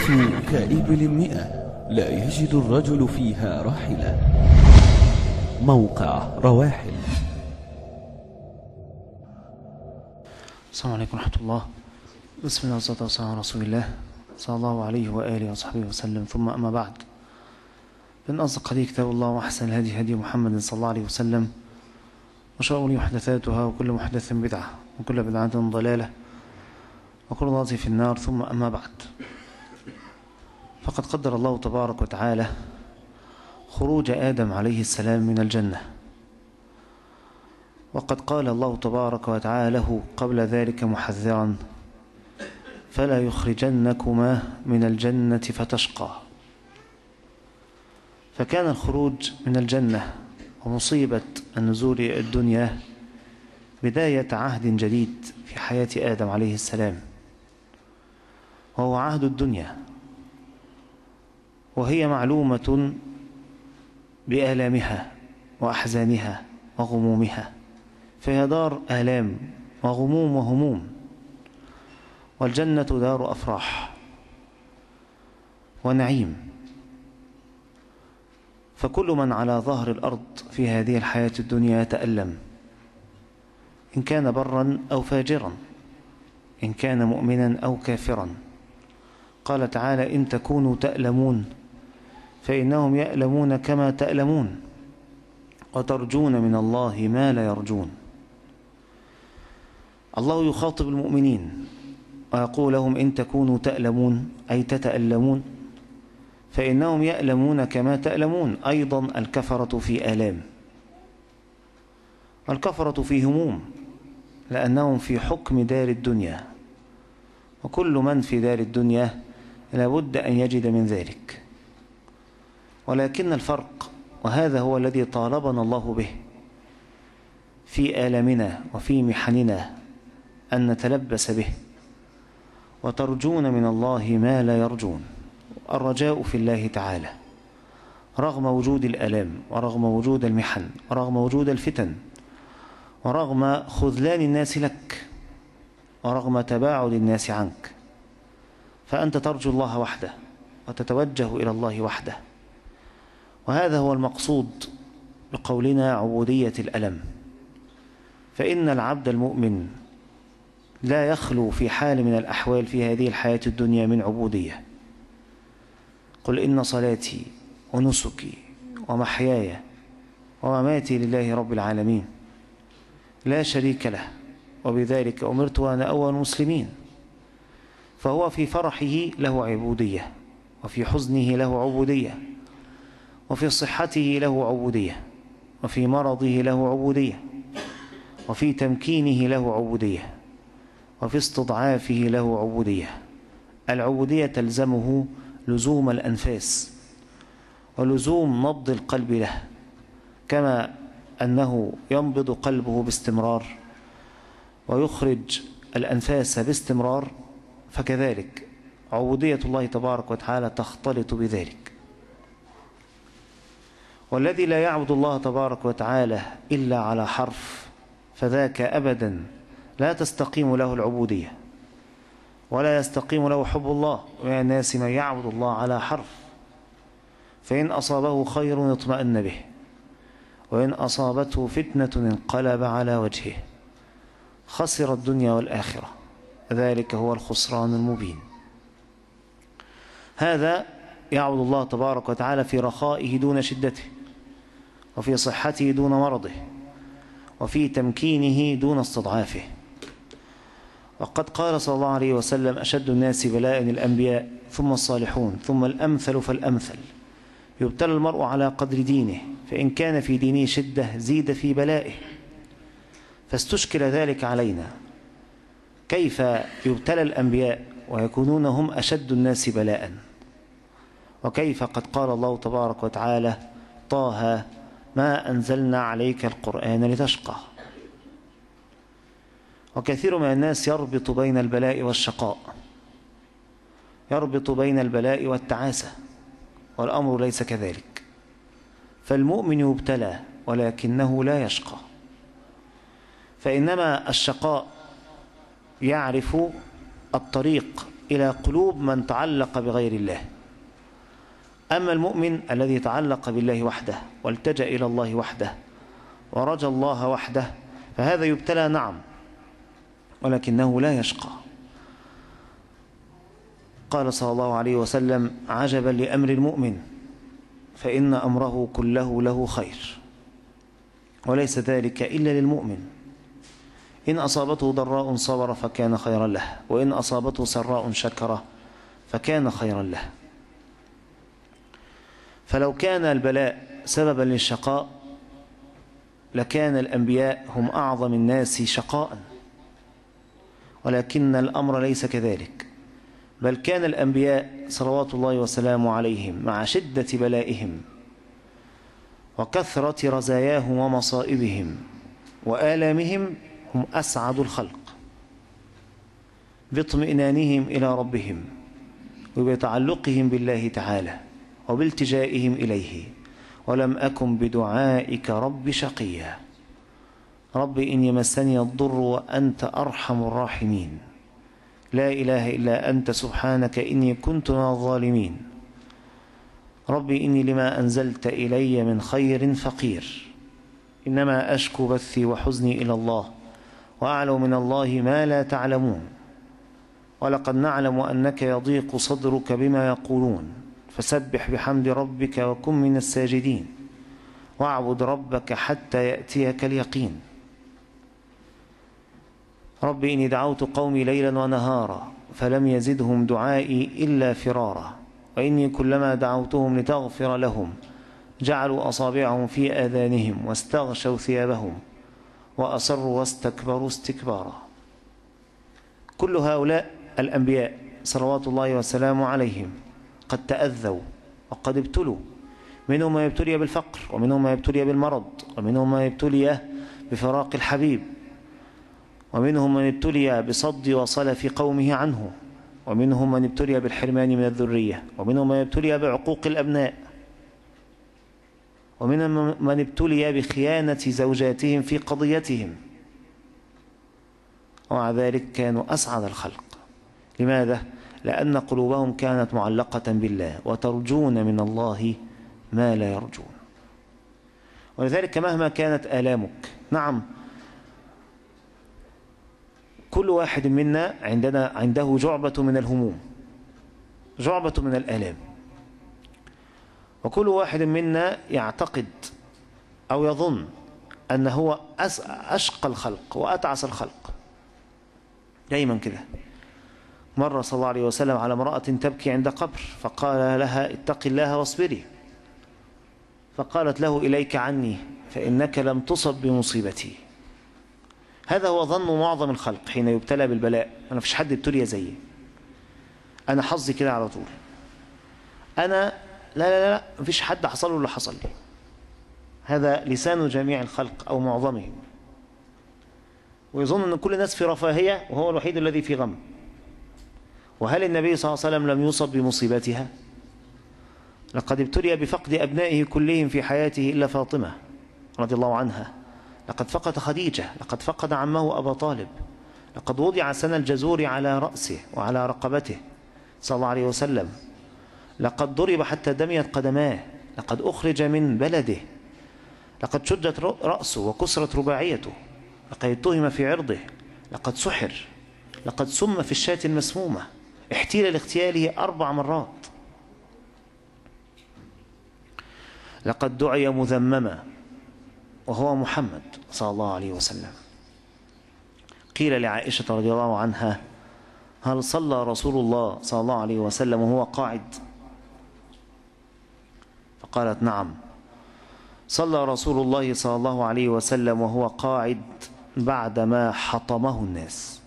النفس كإبل 100 لا يجد الرجل فيها راحلة. موقع رواحل. السلام عليكم ورحمة الله. بسم الله والصلاة والسلام على رسول الله صلى الله عليه وآله وصحبه وسلم، ثم أما بعد. من أصدق حديث كتاب الله، وأحسن الهدي هدي محمد صلى الله عليه وسلم، وشر الأمور محدثاتها، وكل محدث بدعة، وكل بدعة ضلالة، وكل ضلالة في النار. ثم أما بعد، فقد قدر الله تبارك وتعالى خروج آدم عليه السلام من الجنة، وقد قال الله تبارك وتعالى له قبل ذلك محذرا: فلا يخرجنكما من الجنة فتشقى. فكان الخروج من الجنة ومصيبة النزول إلى الدنيا بداية عهد جديد في حياة آدم عليه السلام، وهو عهد الدنيا، وهي معلومة بآلامها وأحزانها وغمومها، فهي دار آلام وغموم وهموم، والجنة دار أفراح ونعيم. فكل من على ظهر الأرض في هذه الحياة الدنيا يتألم، إن كان برا أو فاجرا، إن كان مؤمنا أو كافرا. قال تعالى: إن تكونوا تألمون فإنهم يألمون كما تألمون، وترجون من الله ما لا يرجون. الله يخاطب المؤمنين ويقول لهم: إن تكونوا تألمون، أي تتألمون، فإنهم يألمون كما تألمون. أيضا الكفرة في آلام، الكفرة في هموم، لأنهم في حكم دار الدنيا، وكل من في دار الدنيا لابد أن يجد من ذلك. ولكن الفرق، وهذا هو الذي طالبنا الله به في آلامنا وفي محننا، أن نتلبس به. وترجون من الله ما لا يرجون. الرجاء في الله تعالى رغم وجود الآلام، ورغم وجود المحن، ورغم وجود الفتن، ورغم خذلان الناس لك، ورغم تباعد الناس عنك، فأنت ترجو الله وحده وتتوجه إلى الله وحده. وهذا هو المقصود بقولنا عبودية الألم. فإن العبد المؤمن لا يخلو في حال من الأحوال في هذه الحياة الدنيا من عبودية. قل إن صلاتي ونسكي ومحياي ومماتي لله رب العالمين لا شريك له، وبذلك أمرت وأنا أول المسلمين. فهو في فرحه له عبودية، وفي حزنه له عبودية، وفي صحته له عبودية، وفي مرضه له عبودية، وفي تمكينه له عبودية، وفي استضعافه له عبودية. العبودية تلزمه لزوم الأنفاس ولزوم نبض القلب له، كما أنه ينبض قلبه باستمرار ويخرج الأنفاس باستمرار، فكذلك عبودية الله تبارك وتعالى تختلط بذلك. والذي لا يعبد الله تبارك وتعالى إلا على حرف، فذاك أبدا لا تستقيم له العبودية، ولا يستقيم له حب الله. ومن الناس من يعبد الله على حرف، فإن أصابه خير اطمأن به، وإن أصابته فتنة انقلب على وجهه، خسر الدنيا والآخرة، ذلك هو الخسران المبين. هذا يعبد الله تبارك وتعالى في رخائه دون شدته، وفي صحته دون مرضه، وفي تمكينه دون استضعافه. وقد قال صلى الله عليه وسلم: أشد الناس بلاء الأنبياء، ثم الصالحون، ثم الأمثل فالأمثل. يبتلى المرء على قدر دينه، فإن كان في دينه شدة زيد في بلائه. فاستشكل ذلك علينا، كيف يبتلى الأنبياء ويكونون هم أشد الناس بلاء، وكيف قد قال الله تبارك وتعالى: طه ما أنزلنا عليك القرآن لتشقى. وكثير من الناس يربط بين البلاء والشقاء، يربط بين البلاء والتعاسة، والأمر ليس كذلك. فالمؤمن يبتلى ولكنه لا يشقى، فإنما الشقاء يعرف الطريق إلى قلوب من تعلق بغير الله. أما المؤمن الذي تعلق بالله وحده والتجأ إلى الله وحده ورجى الله وحده فهذا يبتلى نعم، ولكنه لا يشقى. قال صلى الله عليه وسلم: عجبا لأمر المؤمن فإن أمره كله له خير، وليس ذلك إلا للمؤمن. إن أصابته ضراء صبر فكان خيرا له، وإن أصابته سراء شكر فكان خيرا له. فلو كان البلاء سببا للشقاء لكان الأنبياء هم أعظم الناس شقاء، ولكن الأمر ليس كذلك، بل كان الأنبياء صلوات الله وسلامه عليهم مع شدة بلائهم وكثرة رزاياهم ومصائبهم وآلامهم هم أسعد الخلق باطمئنانهم إلى ربهم وبتعلقهم بالله تعالى وبالتجائهم إليه. ولم أكن بدعائك رب شقيا، رب إن يمسني الضر وأنت أرحم الراحمين، لا إله إلا أنت سبحانك إني كنت من الظالمين، ربي إني لما أنزلت إلي من خير فقير، إنما أشكو بثي وحزني إلى الله وأعلم من الله ما لا تعلمون، ولقد نعلم أنك يضيق صدرك بما يقولون، فسبح بحمد ربك وكن من الساجدين واعبد ربك حتى يأتيك اليقين. ربي إني دعوت قومي ليلا ونهارا فلم يزدهم دعائي إلا فرارا، وإني كلما دعوتهم لتغفر لهم جعلوا أصابعهم في آذانهم واستغشوا ثيابهم وأصروا واستكبروا استكبارا. كل هؤلاء الأنبياء صلوات الله وسلامه عليهم قد تأذوا وقد ابتلوا، منهم ما يبتلي بالفقر، ومنهم ما يبتلي بالمرض، ومنهم ما يبتلي بفراق الحبيب، ومنهم من ابتلي بصد وصلف قومه عنه، ومنهم من ابتلي بالحرمان من الذرية، ومنهم من ابتلي بعقوق الأبناء، ومنهم من ابتلي بخيانة زوجاتهم في قضيتهم، ومع ذلك كانوا أسعد الخلق. لماذا؟ لأن قلوبهم كانت معلقة بالله وترجون من الله ما لا يرجون. ولذلك مهما كانت آلامك، نعم كل واحد منا عنده جعبة من الهموم، جعبة من الآلام، وكل واحد منا يعتقد أو يظن أنه هو أشقى الخلق وأتعس الخلق دايما كده. مر صلى الله عليه وسلم على امرأة تبكي عند قبر فقال لها: اتق الله واصبري، فقالت له: إليك عني فإنك لم تصب بمصيبتي. هذا هو ظن معظم الخلق حين يبتلى بالبلاء: أنا مفيش حد ابتلي زيي، أنا حظي كده على طول، أنا لا مفيش حد حصل له اللي حصل لي. هذا لسان جميع الخلق أو معظمهم، ويظن أن كل الناس في رفاهية وهو الوحيد الذي في غم. وهل النبي صلى الله عليه وسلم لم يصب بمصيبتها؟ لقد ابتلي بفقد أبنائه كلهم في حياته إلا فاطمة رضي الله عنها، لقد فقد خديجة، لقد فقد عمه أبا طالب، لقد وضع سن الجزور على رأسه وعلى رقبته صلى الله عليه وسلم، لقد ضرب حتى دميت قدماه، لقد أخرج من بلده، لقد شدت رأسه وكسرت رباعيته، لقد اتهم في عرضه، لقد سحر، لقد سم في الشاة المسمومة، احتيل لاغتياله 4 مرات، لقد دعي مذمما وهو محمد صلى الله عليه وسلم. قيل لعائشة رضي الله عنها: هل صلى رسول الله صلى الله عليه وسلم وهو قاعد؟ فقالت: نعم، صلى رسول الله صلى الله عليه وسلم وهو قاعد بعدما حطمه الناس،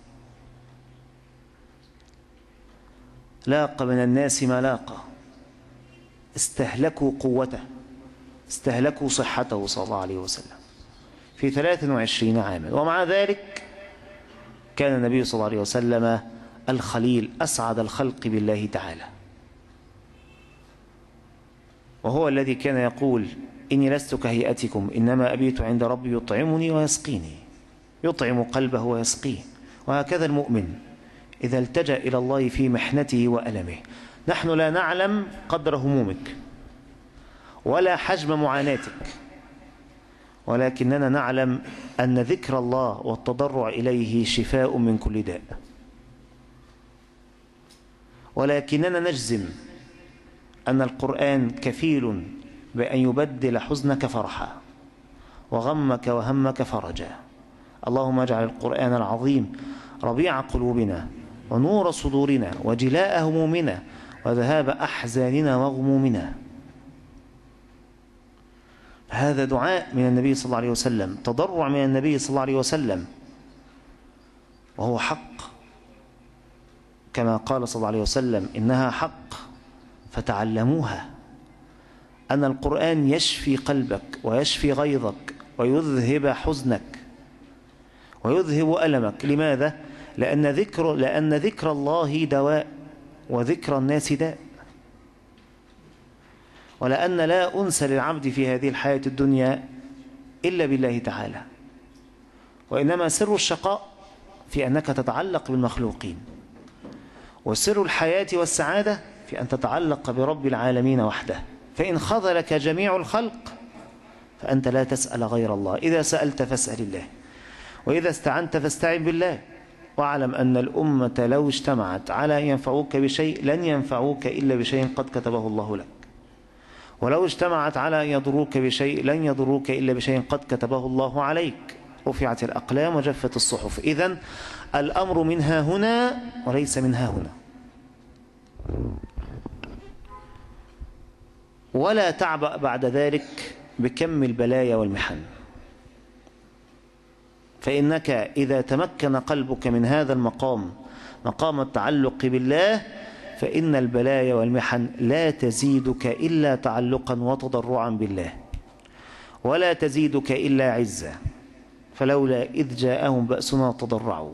لاق من الناس ما لاق، استهلكوا قوته، استهلكوا صحته صلى الله عليه وسلم في 23 عاما. ومع ذلك كان النبي صلى الله عليه وسلم الخليل، أسعد الخلق بالله تعالى، وهو الذي كان يقول: إني لست كهيئتكم إنما أبيت عند ربي يطعمني ويسقيني، يطعم قلبه ويسقيه. وهكذا المؤمن إذا التجأ إلى الله في محنته وألمه. نحن لا نعلم قدر همومك ولا حجم معاناتك، ولكننا نعلم أن ذكر الله والتضرع إليه شفاء من كل داء، ولكننا نجزم أن القرآن كفيل بأن يبدل حزنك فرحا وغمك وهمك فرجا. اللهم اجعل القرآن العظيم ربيع قلوبنا ونور صدورنا وجلاء همومنا وذهاب أحزاننا وغمومنا. هذا دعاء من النبي صلى الله عليه وسلم، تضرع من النبي صلى الله عليه وسلم، وهو حق كما قال صلى الله عليه وسلم: إنها حق فتعلموها. أن القرآن يشفي قلبك ويشفي غيظك ويذهب حزنك ويذهب ألمك. لماذا؟ لأن ذكر الله دواء وذكر الناس داء، ولأن لا أنس للعبد في هذه الحياة الدنيا إلا بالله تعالى، وإنما سر الشقاء في أنك تتعلق بالمخلوقين، وسر الحياة والسعادة في أن تتعلق برب العالمين وحده. فإن خذلك جميع الخلق فأنت لا تسأل غير الله. إذا سألت فاسأل الله، وإذا استعنت فاستعن بالله، واعلم أن الأمة لو اجتمعت على أن ينفعوك بشيء لن ينفعوك إلا بشيء قد كتبه الله لك، ولو اجتمعت على أن يضروك بشيء لن يضروك إلا بشيء قد كتبه الله عليك. رفعت الأقلام وجفت الصحف. إذن الأمر منها هنا وليس منها هنا. ولا تعبأ بعد ذلك بكم البلايا والمحن، فإنك إذا تمكن قلبك من هذا المقام، مقام التعلق بالله، فإن البلايا والمحن لا تزيدك إلا تعلقا وتضرعا بالله، ولا تزيدك إلا عزة. فلولا إذ جاءهم بأسنا تضرعوا،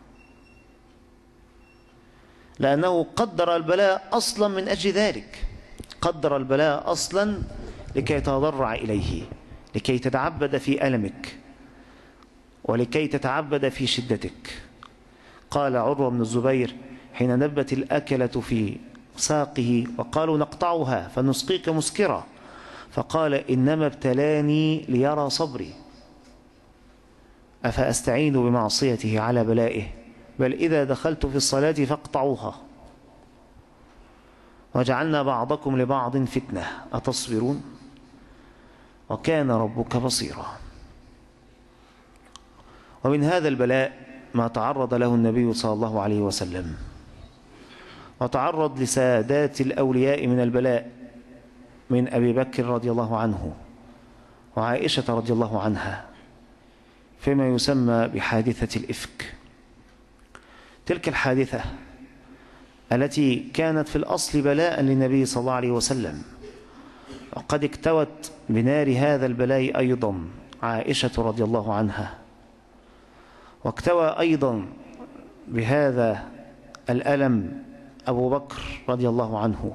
لأنه قدر البلاء أصلا من أجل ذلك. قدر البلاء أصلا لكي تتضرع إليه، لكي تتعبد في ألمك ولكي تتعبد في شدتك. قال عروة بن الزبير حين نبت الأكلة في ساقه وقالوا نقطعها فنسقيك مسكرة، فقال إنما ابتلاني ليرى صبري أفأستعين بمعصيته على بلائه، بل إذا دخلت في الصلاة فاقطعوها، وجعلنا بعضكم لبعض فتنة أتصبرون وكان ربك بصيرا. ومن هذا البلاء ما تعرض له النبي صلى الله عليه وسلم، وتعرض لسادات الأولياء من البلاء، من أبي بكر رضي الله عنه وعائشة رضي الله عنها، فيما يسمى بحادثة الإفك. تلك الحادثة التي كانت في الأصل بلاء للنبي صلى الله عليه وسلم، وقد اكتوت بنار هذا البلاء أيضا عائشة رضي الله عنها، واكتوى أيضا بهذا الألم أبو بكر رضي الله عنه.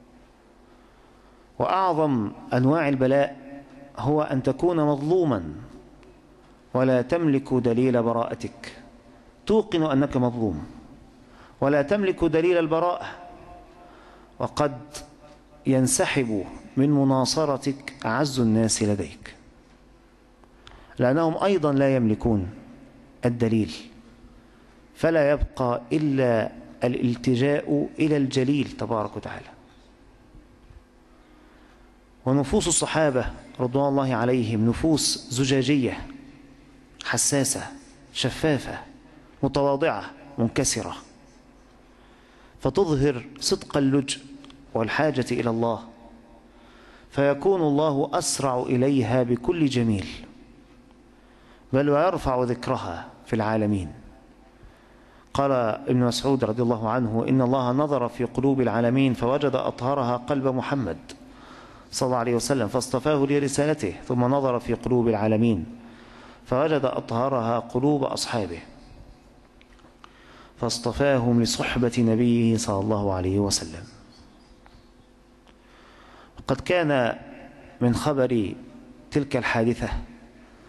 وأعظم أنواع البلاء هو أن تكون مظلوما ولا تملك دليل براءتك، توقن أنك مظلوم ولا تملك دليل البراءة، وقد ينسحب من مناصرتك أعز الناس لديك، لأنهم أيضا لا يملكون الدليل، فلا يبقى إلا الالتجاء إلى الجليل تبارك وتعالى. ونفوس الصحابة رضوان الله عليهم نفوس زجاجية حساسة شفافة متواضعة منكسرة، فتظهر صدق اللجء والحاجة إلى الله، فيكون الله أسرع إليها بكل جميل، بل ويرفع ذكرها في العالمين. قال ابن مسعود رضي الله عنه إن الله نظر في قلوب العالمين فوجد أطهرها قلب محمد صلى الله عليه وسلم فاصطفاه لرسالته، ثم نظر في قلوب العالمين فوجد أطهرها قلوب أصحابه فاصطفاهم لصحبة نبيه صلى الله عليه وسلم. قد كان من خبر تلك الحادثة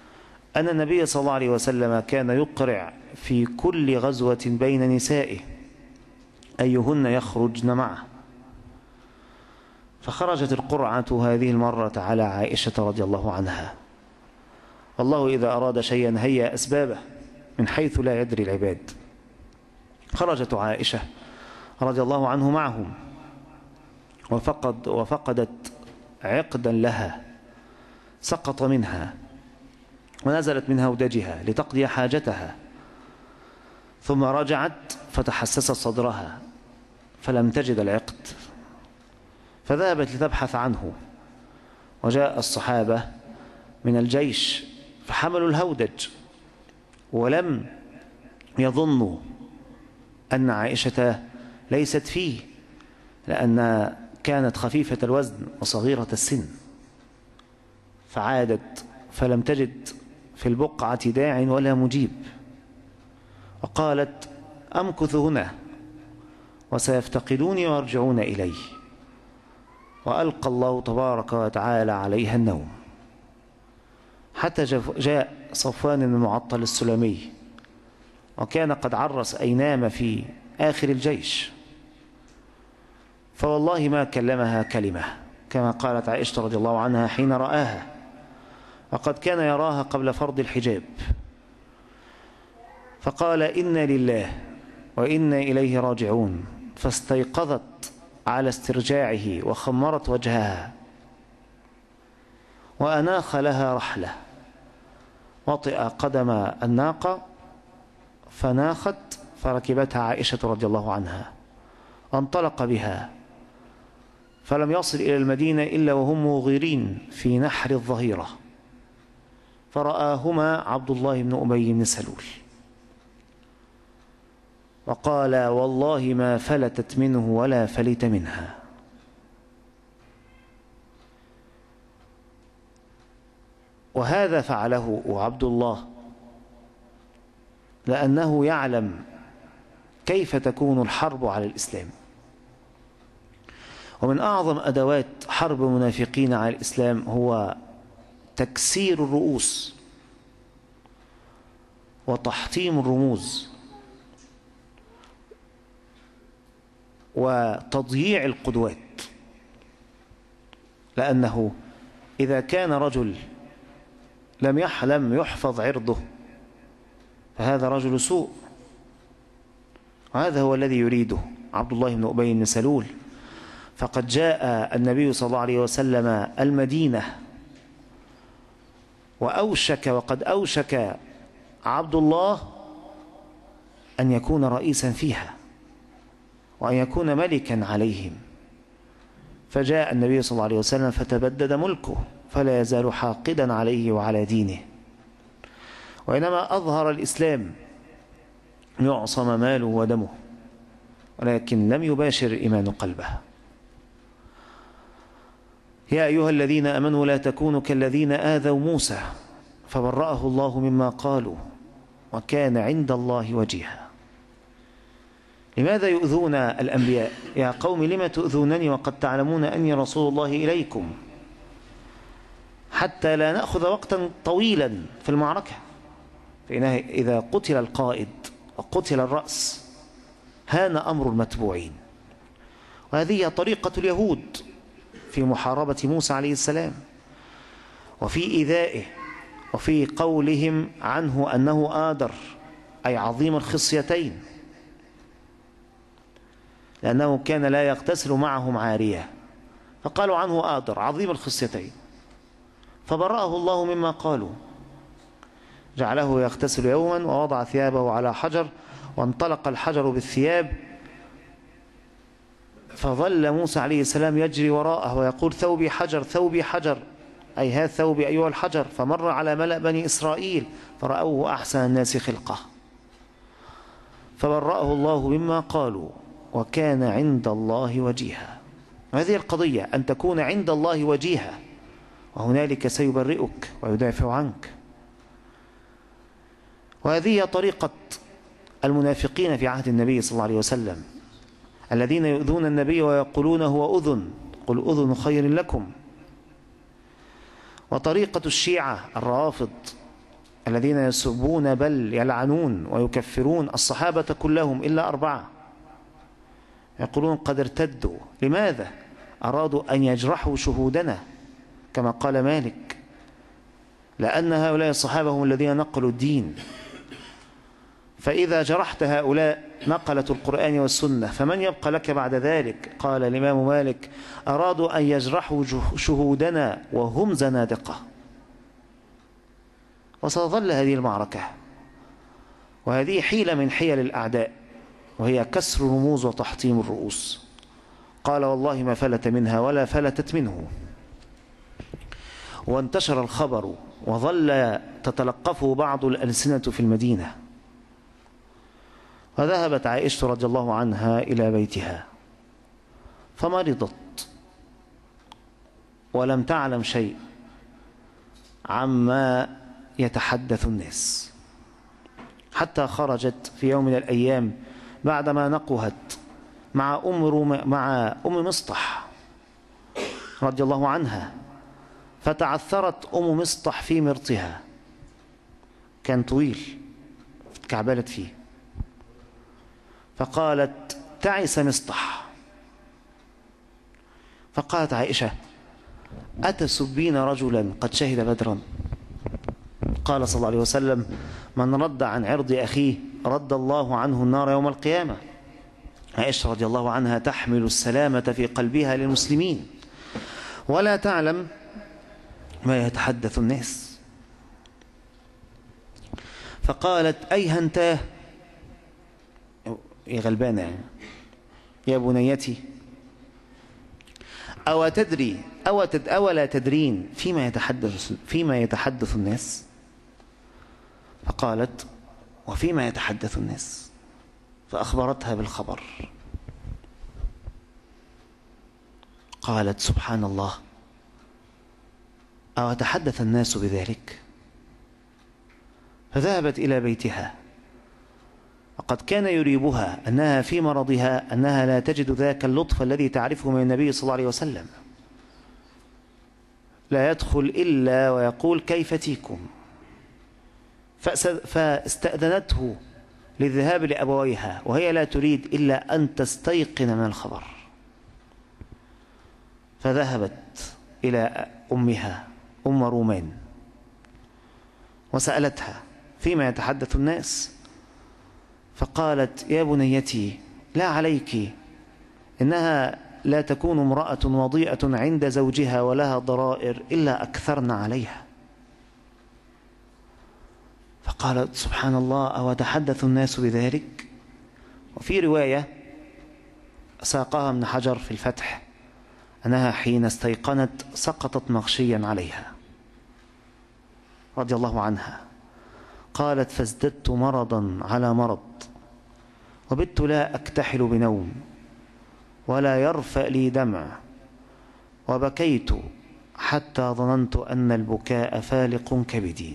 أن النبي صلى الله عليه وسلم كان يقرع في كل غزوة بين نسائه أيهن يخرجن معه. فخرجت القرعة هذه المرة على عائشة رضي الله عنها. والله إذا أراد شيئا هيأ أسبابه من حيث لا يدري العباد. خرجت عائشة رضي الله عنه معهم، وفقدت عقدا لها سقط منها، ونزلت من هودجها لتقضي حاجتها، ثم رجعت فتحسست صدرها فلم تجد العقد، فذهبت لتبحث عنه. وجاء الصحابة من الجيش فحملوا الهودج، ولم يظنوا أن عائشة ليست فيه، لأن كانت خفيفة الوزن وصغيرة السن. فعادت فلم تجد في البقعة داع ولا مجيب، وقالت: أمكث هنا وسيفتقدوني ويرجعون إلي. وألقى الله تبارك وتعالى عليها النوم، حتى جاء صفوان بن المعطل السلمي، وكان قد عرس أي نام في آخر الجيش، فوالله ما كلمها كلمة، كما قالت عائشة رضي الله عنها حين رآها، وقد كان يراها قبل فرض الحجاب، فقال: إنا لله وإنا إليه راجعون. فاستيقظت على استرجاعه وخمرت وجهها، وأناخ لها رحلة، وطئ قدم الناقة فناخت، فركبتها عائشة رضي الله عنها، وانطلق بها، فلم يصل إلى المدينة إلا وهم مغيرين في نحر الظهيرة، فرآهما عبد الله بن أبي بن سلول، وقال: والله ما فلتت منه ولا فلت منها. وهذا فعله عبد الله لأنه يعلم كيف تكون الحرب على الإسلام. ومن أعظم أدوات حرب المنافقين على الإسلام هو تكسير الرؤوس وتحطيم الرموز وتضييع القدوات. لأنه إذا كان رجل لم يحفظ عرضه فهذا رجل سوء، وهذا هو الذي يريده عبد الله بن أبي بن سلول. فقد جاء النبي صلى الله عليه وسلم المدينة، وقد أوشك عبد الله أن يكون رئيسا فيها وأن يكون ملكا عليهم. فجاء النبي صلى الله عليه وسلم فتبدد ملكه، فلا يزال حاقدا عليه وعلى دينه، وإنما أظهر الإسلام يعصم ماله ودمه، ولكن لم يباشر إيمان قلبه. يا أيها الذين آمنوا لا تكونوا كالذين آذوا موسى فبرأه الله مما قالوا وكان عند الله وجيها. لماذا يؤذون الأنبياء؟ يا قوم لم تؤذونني وقد تعلمون أني رسول الله إليكم، حتى لا نأخذ وقتا طويلا في المعركة، فإنه إذا قتل القائد وقتل الرأس هان أمر المتبوعين. وهذه طريقة اليهود في محاربة موسى عليه السلام، وفي إيذائه، وفي قولهم عنه أنه آدر، أي عظيم الخصيتين، لأنه كان لا يغتسل معهم عارية، فقالوا عنه آدر عظيم الخصيتين، فبرأه الله مما قالوا، جعله يغتسل يوما ووضع ثيابه على حجر، وانطلق الحجر بالثياب، فظل موسى عليه السلام يجري وراءه ويقول: ثوبي حجر ثوبي حجر، أي هذا ثوبي أيها الحجر. فمر على ملأ بني إسرائيل فرأوه أحسن الناس خلقه، فبرأه الله مما قالوا وكان عند الله وجيها. وهذه القضية أن تكون عند الله وجيها، وهنالك سيبرئك ويدافع عنك. وهذه طريقة المنافقين في عهد النبي صلى الله عليه وسلم، الذين يؤذون النبي ويقولون هو أذن، قل أذن خير لكم. وطريقة الشيعة الروافض الذين يسبون بل يلعنون ويكفرون الصحابة كلهم إلا 4، يقولون قد ارتدوا. لماذا؟ أرادوا أن يجرحوا شهودنا كما قال مالك، لأن هؤلاء الصحابة هم الذين نقلوا الدين، فإذا جرحت هؤلاء نقلة القرآن والسنة فمن يبقى لك بعد ذلك؟ قال الإمام مالك أرادوا أن يجرحوا شهودنا وهم زنادقة. وستظل هذه المعركة، وهذه حيلة من حيل الأعداء، وهي كسر الرموز وتحطيم الرؤوس. قال والله ما فلت منها ولا فلتت منه. وانتشر الخبر وظل تتلقفه بعض الألسنة في المدينة. وذهبت عائشة رضي الله عنها إلى بيتها فمرضت ولم تعلم شيء عما يتحدث الناس، حتى خرجت في يوم من الأيام بعدما نقهت مع أم مصطح رضي الله عنها، فتعثرت أم مصطح في مرطها، كان طويل اتكعبلت فيه، فقالت تعس مصطح. فقالت عائشة أتسبين رجلا قد شهد بدرا؟ قال صلى الله عليه وسلم من رد عن عرض أخيه رد الله عنه النار يوم القيامة. عائشة رضي الله عنها تحمل السلامة في قلبها للمسلمين ولا تعلم ما يتحدث الناس. فقالت أيهنتاه يا غلبانة يعني يا بنيتي أولا تدرين فيما يتحدث الناس؟ فقالت وفيما يتحدث الناس؟ فأخبرتها بالخبر. قالت سبحان الله، أو تحدث الناس بذلك؟ فذهبت إلى بيتها، وقد كان يريبها أنها في مرضها أنها لا تجد ذاك اللطف الذي تعرفه من النبي صلى الله عليه وسلم، لا يدخل إلا ويقول كيف تيكم. فاستأذنته للذهاب لأبويها وهي لا تريد إلا أن تستيقن من الخبر، فذهبت إلى أمها أم رومان وسألتها فيما يتحدث الناس، فقالت يا بنيتي لا عليك، إنها لا تكون امرأة وضيئة عند زوجها ولها ضرائر إلا أكثرن عليها. فقالت سبحان الله، أو تحدث الناس بذلك؟ وفي رواية ساقها ابن حجر في الفتح أنها حين استيقنت سقطت مغشيا عليها رضي الله عنها. قالت فازددت مرضا على مرض، وبت لا أكتحل بنوم ولا يرفأ لي دمع، وبكيت حتى ظننت أن البكاء فالق كبدي.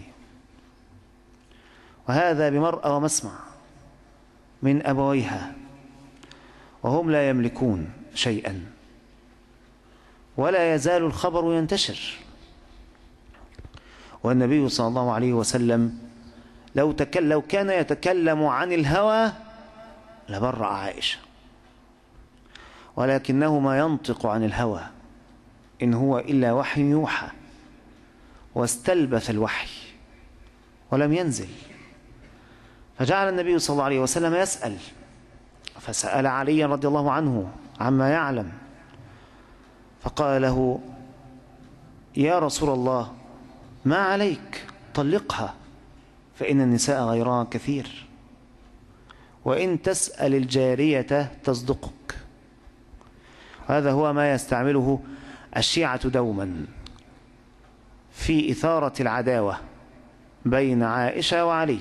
وهذا بمرأى ومسمع من أبويها وهم لا يملكون شيئا، ولا يزال الخبر ينتشر. والنبي صلى الله عليه وسلم لو كان يتكلم عن الهوى لبرأ عائشة، ولكنه ما ينطق عن الهوى إن هو إلا وحي يوحى، واستلبث الوحي ولم ينزل. فجعل النبي صلى الله عليه وسلم يسأل، فسأل علي رضي الله عنه عما يعلم، فقال له يا رسول الله ما عليك، طلقها فإن النساء غيرها كثير، وإن تسأل الجارية تصدقك. هذا هو ما يستعمله الشيعة دوما في إثارة العداوة بين عائشة وعلي،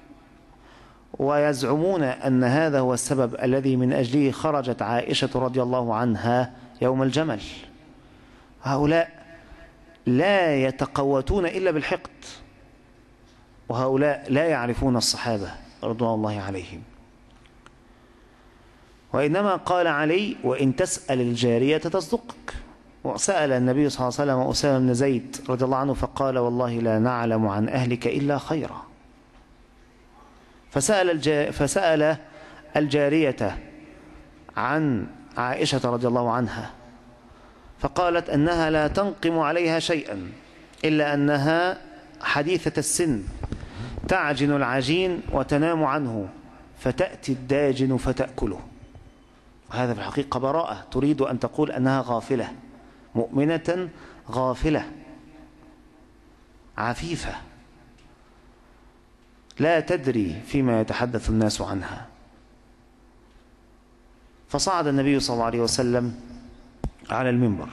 ويزعمون أن هذا هو السبب الذي من أجله خرجت عائشة رضي الله عنها يوم الجمل. هؤلاء لا يتقوتون إلا بالحقد، وهؤلاء لا يعرفون الصحابة رضوان الله عليهم. وإنما قال علي وإن تسأل الجارية تصدقك. وسأل النبي صلى الله عليه وسلم أسامة بن زيد رضي الله عنه فقال والله لا نعلم عن أهلك إلا خيرا. فسأل الجارية عن عائشة رضي الله عنها، فقالت أنها لا تنقم عليها شيئا إلا أنها حديثة السن تعجن العجين وتنام عنه فتأتي الداجن فتأكله. وهذا في الحقيقة براءة، تريد أن تقول أنها غافلة، مؤمنة غافلة عفيفة لا تدري فيما يتحدث الناس عنها. فصعد النبي صلى الله عليه وسلم على المنبر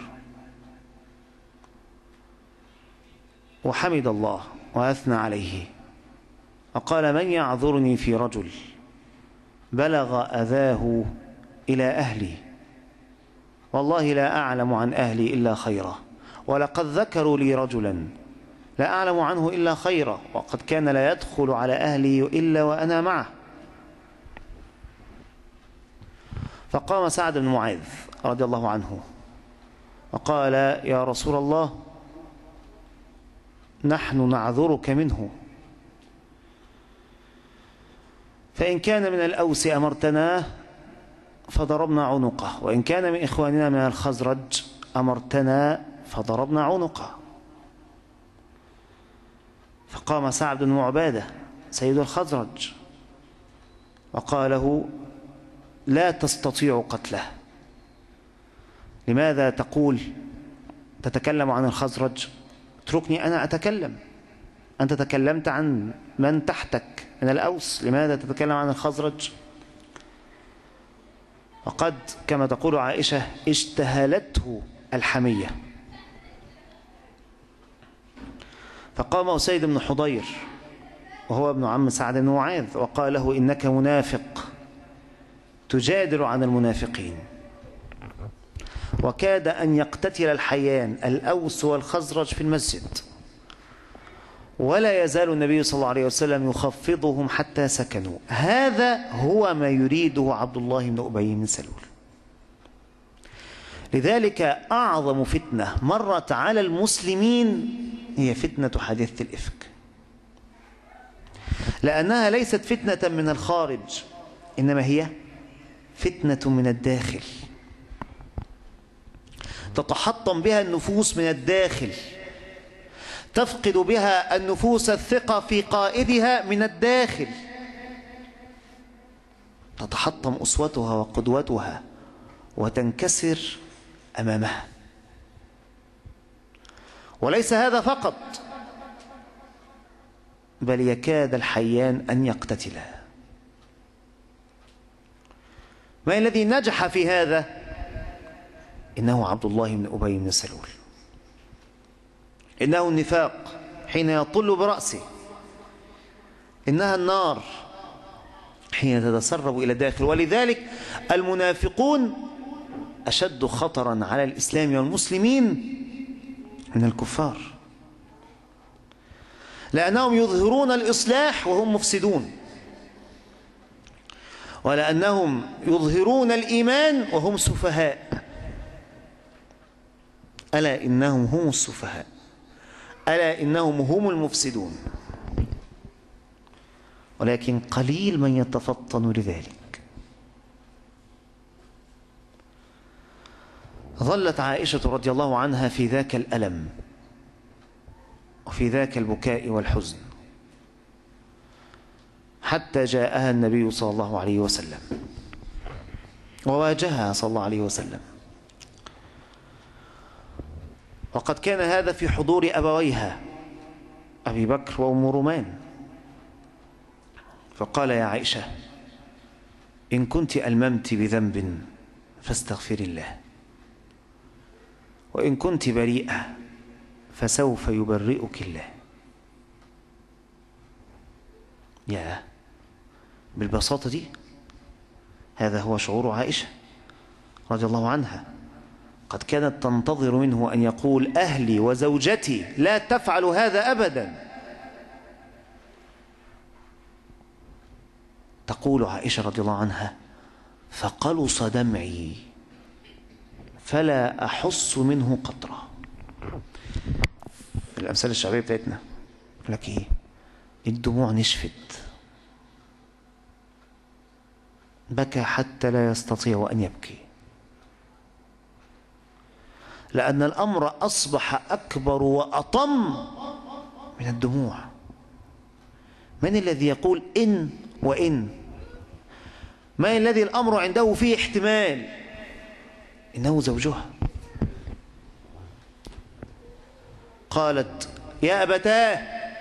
وحمد الله وأثنى عليه وقال: من يعذرني في رجل بلغ أذاه إلى أهلي، والله لا أعلم عن أهلي إلا خيرا، ولقد ذكروا لي رجلا لا أعلم عنه إلا خيرا، وقد كان لا يدخل على أهلي إلا وأنا معه. فقام سعد بن معاذ رضي الله عنه وقال: يا رسول الله، نحن نعذرك منه، فإن كان من الأوس أمرتناه فضربنا عنقه، وإن كان من إخواننا من الخزرج أمرتنا فضربنا عنقه. فقام سعد بن عبادة سيد الخزرج وقال له: لا تستطيع قتله. لماذا تتكلم عن الخزرج؟ اتركني أنا أتكلم، أنت تكلمت عن من تحتك من الأوس، لماذا تتكلم عن الخزرج؟ وقد كما تقول عائشة اشتهلته الحمية. فقام أسيد بن حضير وهو ابن عم سعد بن معاذ وقال له: إنك منافق تجادل عن المنافقين. وكاد أن يقتتل الحيان الأوس والخزرج في المسجد، ولا يزال النبي صلى الله عليه وسلم يخفضهم حتى سكنوا. هذا هو ما يريده عبد الله بن أبي بن سلول. لذلك أعظم فتنة مرت على المسلمين هي فتنة حادثة الإفك، لأنها ليست فتنة من الخارج، إنما هي فتنة من الداخل، تتحطم بها النفوس من الداخل، تفقد بها النفوس الثقة في قائدها من الداخل، تتحطم أسوتها وقدوتها وتنكسر أمامها. وليس هذا فقط، بل يكاد الحيان أن يقتتلا. ما الذي نجح في هذا؟ إنه عبد الله بن أبي بن سلول، إنه النفاق حين يطل برأسه، إنها النار حين تتسرب إلى الداخل. ولذلك المنافقون أشد خطرا على الإسلام والمسلمين من الكفار، لأنهم يظهرون الإصلاح وهم مفسدون، ولأنهم يظهرون الإيمان وهم سفهاء. ألا إنهم هم السفهاء، ألا إنهم هم المفسدون، ولكن قليل من يتفطن لذلك. ظلت عائشة رضي الله عنها في ذاك الألم وفي ذاك البكاء والحزن حتى جاءها النبي صلى الله عليه وسلم وواجهها صلى الله عليه وسلم، وقد كان هذا في حضور أبويها أبي بكر وأم رومان. فقال: يا عائشة، إن كنت ألممت بذنب فاستغفر الله، وإن كنت بريئة فسوف يبرئك الله. يا بالبساطة دي، هذا هو شعور عائشة رضي الله عنها. قد كانت تنتظر منه أن يقول: أهلي وزوجتي لا تفعل هذا أبدا. تقول عائشة رضي الله عنها: فقلص دمعي فلا أحس منه قطرة. الأمثال الشعبية بتاعتنا يقول لك إيه؟ الدموع نشفت. بكى حتى لا يستطيع أن يبكي، لأن الأمر أصبح أكبر وأطم من الدموع. من الذي يقول إن وإن؟ من الذي الأمر عنده فيه احتمال؟ إنه زوجها. قالت يا أبتاه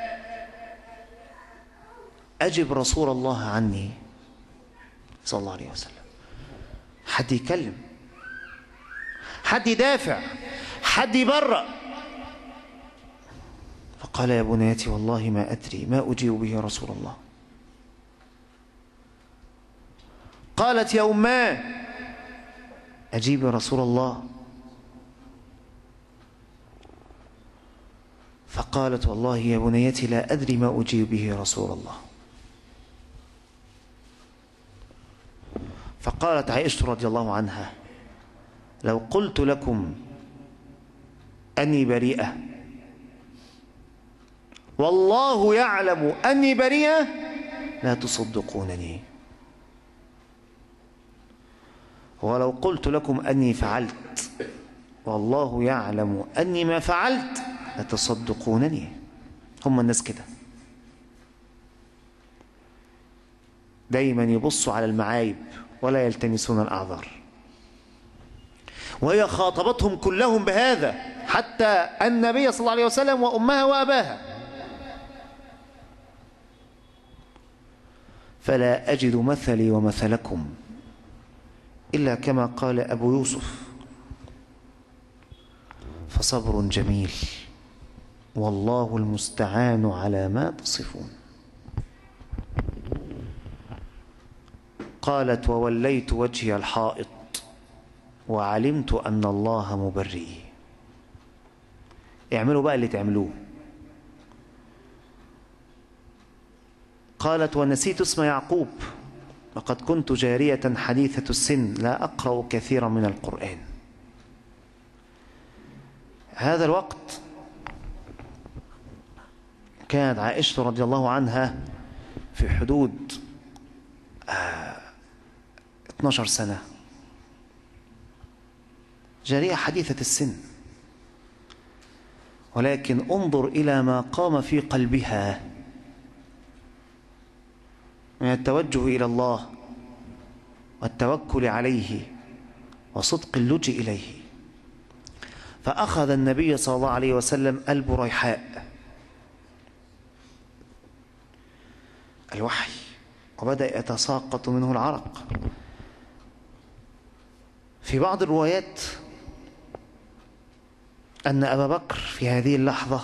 أجب رسول الله عني صلى الله عليه وسلم. حد يكلم، حد يدافع، حد يبرأ. فقال يا بنيتي والله ما أدري ما أجيب به رسول الله. قالت يا أماه أجيب رسول الله. فقالت والله يا بنيتي لا أدري ما أجيب به رسول الله. فقالت عائشة رضي الله عنها لو قلت لكم أني بريئة والله يعلم أني بريئة لا تصدقونني، ولو قلت لكم أني فعلت والله يعلم أني ما فعلت لا تصدقونني. هم الناس كده دايما يبصوا على المعايب ولا يلتمسون الأعذار، وهي خاطبتهم كلهم بهذا حتى النبي صلى الله عليه وسلم وأمها وأباها. فلا أجد مثلي ومثلكم إلا كما قال أبو يوسف فصبر جميل والله المستعان على ما تصفون. قالت ووليت وجهي الحائط وعلمت أن الله مبرئي. اعملوا بقى اللي تعملوه. قالت ونسيت اسم يعقوب لقد كنت جارية حديثة السن لا أقرأ كثيرا من القرآن. هذا الوقت كانت عائشة رضي الله عنها في حدود 12 سنة، جارية حديثة السن، ولكن انظر إلى ما قام في قلبها من التوجه إلى الله والتوكل عليه وصدق اللجوء إليه. فأخذ النبي صلى الله عليه وسلم البريحاء الوحي وبدأ يتساقط منه العرق. في بعض الروايات أن أبا بكر في هذه اللحظة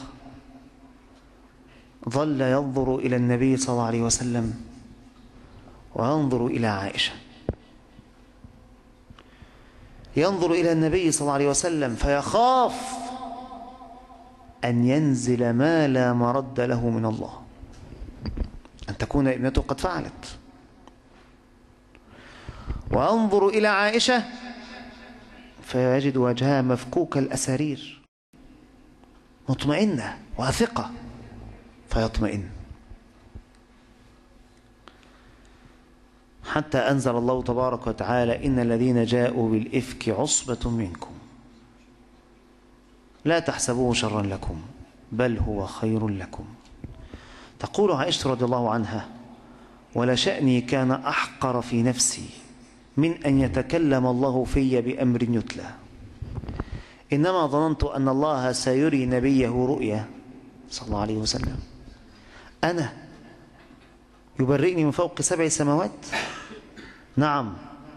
ظل ينظر إلى النبي صلى الله عليه وسلم وينظر إلى عائشة، ينظر إلى النبي صلى الله عليه وسلم فيخاف أن ينزل ما لا مرد له من الله، أن تكون ابنته قد فعلت. وينظر إلى عائشة فيجد وجهها مفكوك الأسارير مطمئنة واثقة فيطمئن، حتى أنزل الله تبارك وتعالى إن الذين جاءوا بالإفك عصبة منكم لا تحسبوه شرا لكم بل هو خير لكم. تقول عائشة رضي الله عنها ولشأني كان أحقر في نفسي من أن يتكلم الله في بأمر يتلى، إنما ظننت أن الله سيري نبيه رؤيا صلى الله عليه وسلم أنا يبرئني من فوق 7 سماوات. نعم،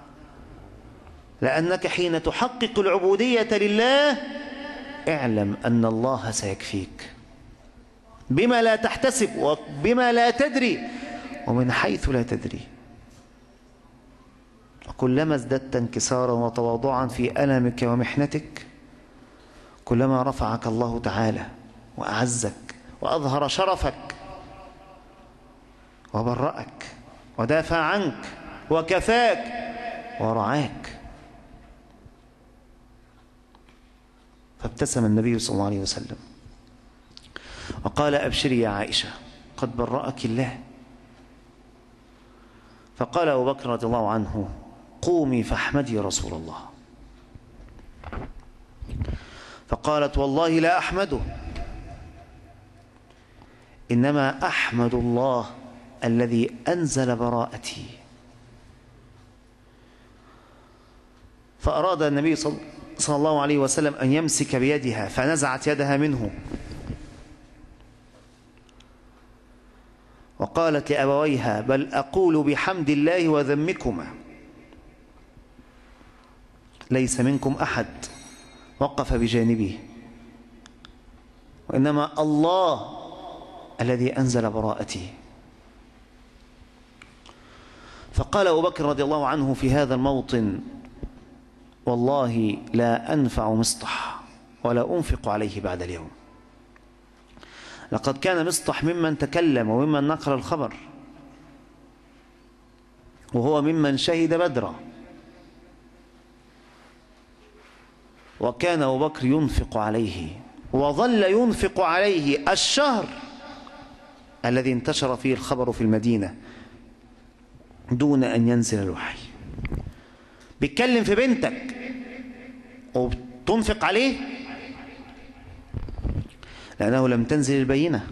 لأنك حين تحقق العبودية لله اعلم أن الله سيكفيك بما لا تحتسب وبما لا تدري ومن حيث لا تدري. وكلما ازددت انكسارا وتواضعا في ألمك ومحنتك كلما رفعك الله تعالى وأعزك وأظهر شرفك وبرأك ودافع عنك وكفاك ورعاك. فابتسم النبي صلى الله عليه وسلم وقال أبشري يا عائشة قد برأك الله. فقال أبو بكر رضي الله عنه: قومي فاحمدي رسول الله. فقالت: والله لا أحمده، إنما أحمد الله الذي أنزل براءتي. فأراد النبي صلى الله عليه وسلم أن يمسك بيدها، فنزعت يدها منه وقالت لأبويها: بل أقول بحمد الله وذمكما، ليس منكم أحد وقف بجانبه، وإنما الله الذي أنزل براءتي. فقال أبو بكر رضي الله عنه في هذا الموطن: والله لا أنفع مصطح ولا أنفق عليه بعد اليوم. لقد كان مصطح ممن تكلم وممن نقل الخبر، وهو ممن شهد بدرا، وكان أبو بكر ينفق عليه، وظل ينفق عليه الشهر الذي انتشر فيه الخبر في المدينة دون أن ينزل الوحي. بيتكلم في بنتك وبتنفق عليه لأنه لم تنزل البينة.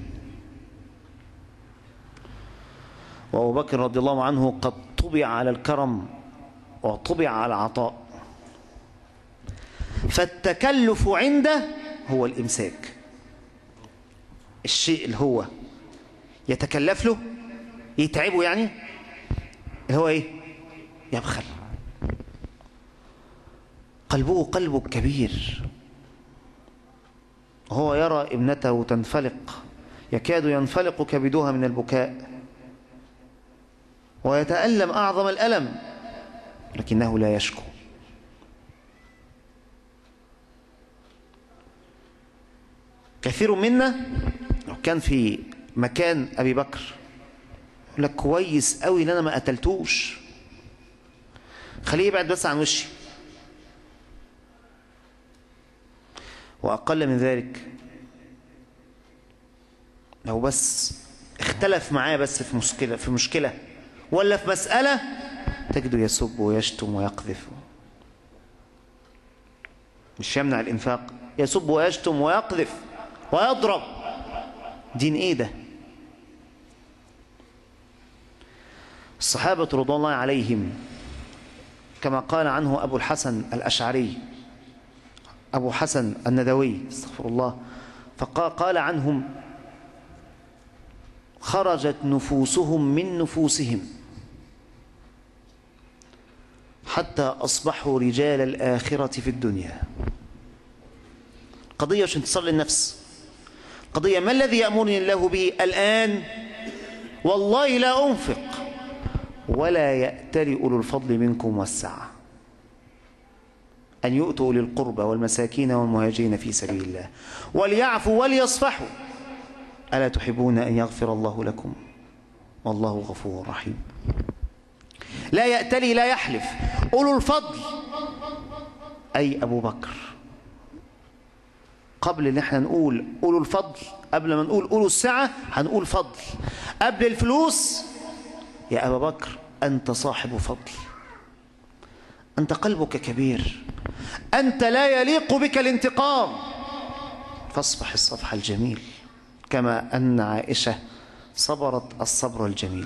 وأبو بكر رضي الله عنه قد طبع على الكرم وطبع على العطاء، فالتكلف عنده هو الإمساك. الشيء اللي هو يتكلف له يتعبه، يعني اللي هو إيه؟ يبخل. قلبه قلب كبير، وهو يرى ابنته تنفلق، يكاد ينفلق كبدها من البكاء، ويتألم أعظم الألم، لكنه لا يشكو. كثير منا لو كان في مكان أبي بكر يقول لك: كويس قوي ان انا ما قتلتوش، خليه يبعد بس عن وشي. وأقل من ذلك، لو بس اختلف معاه بس في مشكلة ولا في مسألة، تجده يسب ويشتم ويقذف. مش يمنع الإنفاق، يسب ويشتم ويقذف ويضرب. دين إيه ده؟ الصحابة رضوان الله عليهم كما قال عنه أبو الحسن الأشعري، أبو حسن الندوي استغفر الله، فقال عنهم: خرجت نفوسهم من نفوسهم حتى أصبحوا رجال الآخرة في الدنيا. قضية مش انتصار للنفس، قضية ما الذي يأمرني الله به الآن؟ والله لا أنفق ولا يأتل أولو الفضل منكم والسعة أن يؤتوا أولي القربى والمساكين والمهاجرين في سبيل الله وليعفوا وليصفحوا ألا تحبون أن يغفر الله لكم والله غفور رحيم. لا يأتلي لا يحلف. أولو الفضل أي أبو بكر. قبل ان احنا نقول أولو الفضل، قبل ما نقول أولو السعة، هنقول فضل. قبل الفلوس: يا أبا بكر أنت صاحب فضل، أنت قلبك كبير، أنت لا يليق بك الانتقام، فاصفح الصفح الجميل كما أن عائشة صبرت الصبر الجميل.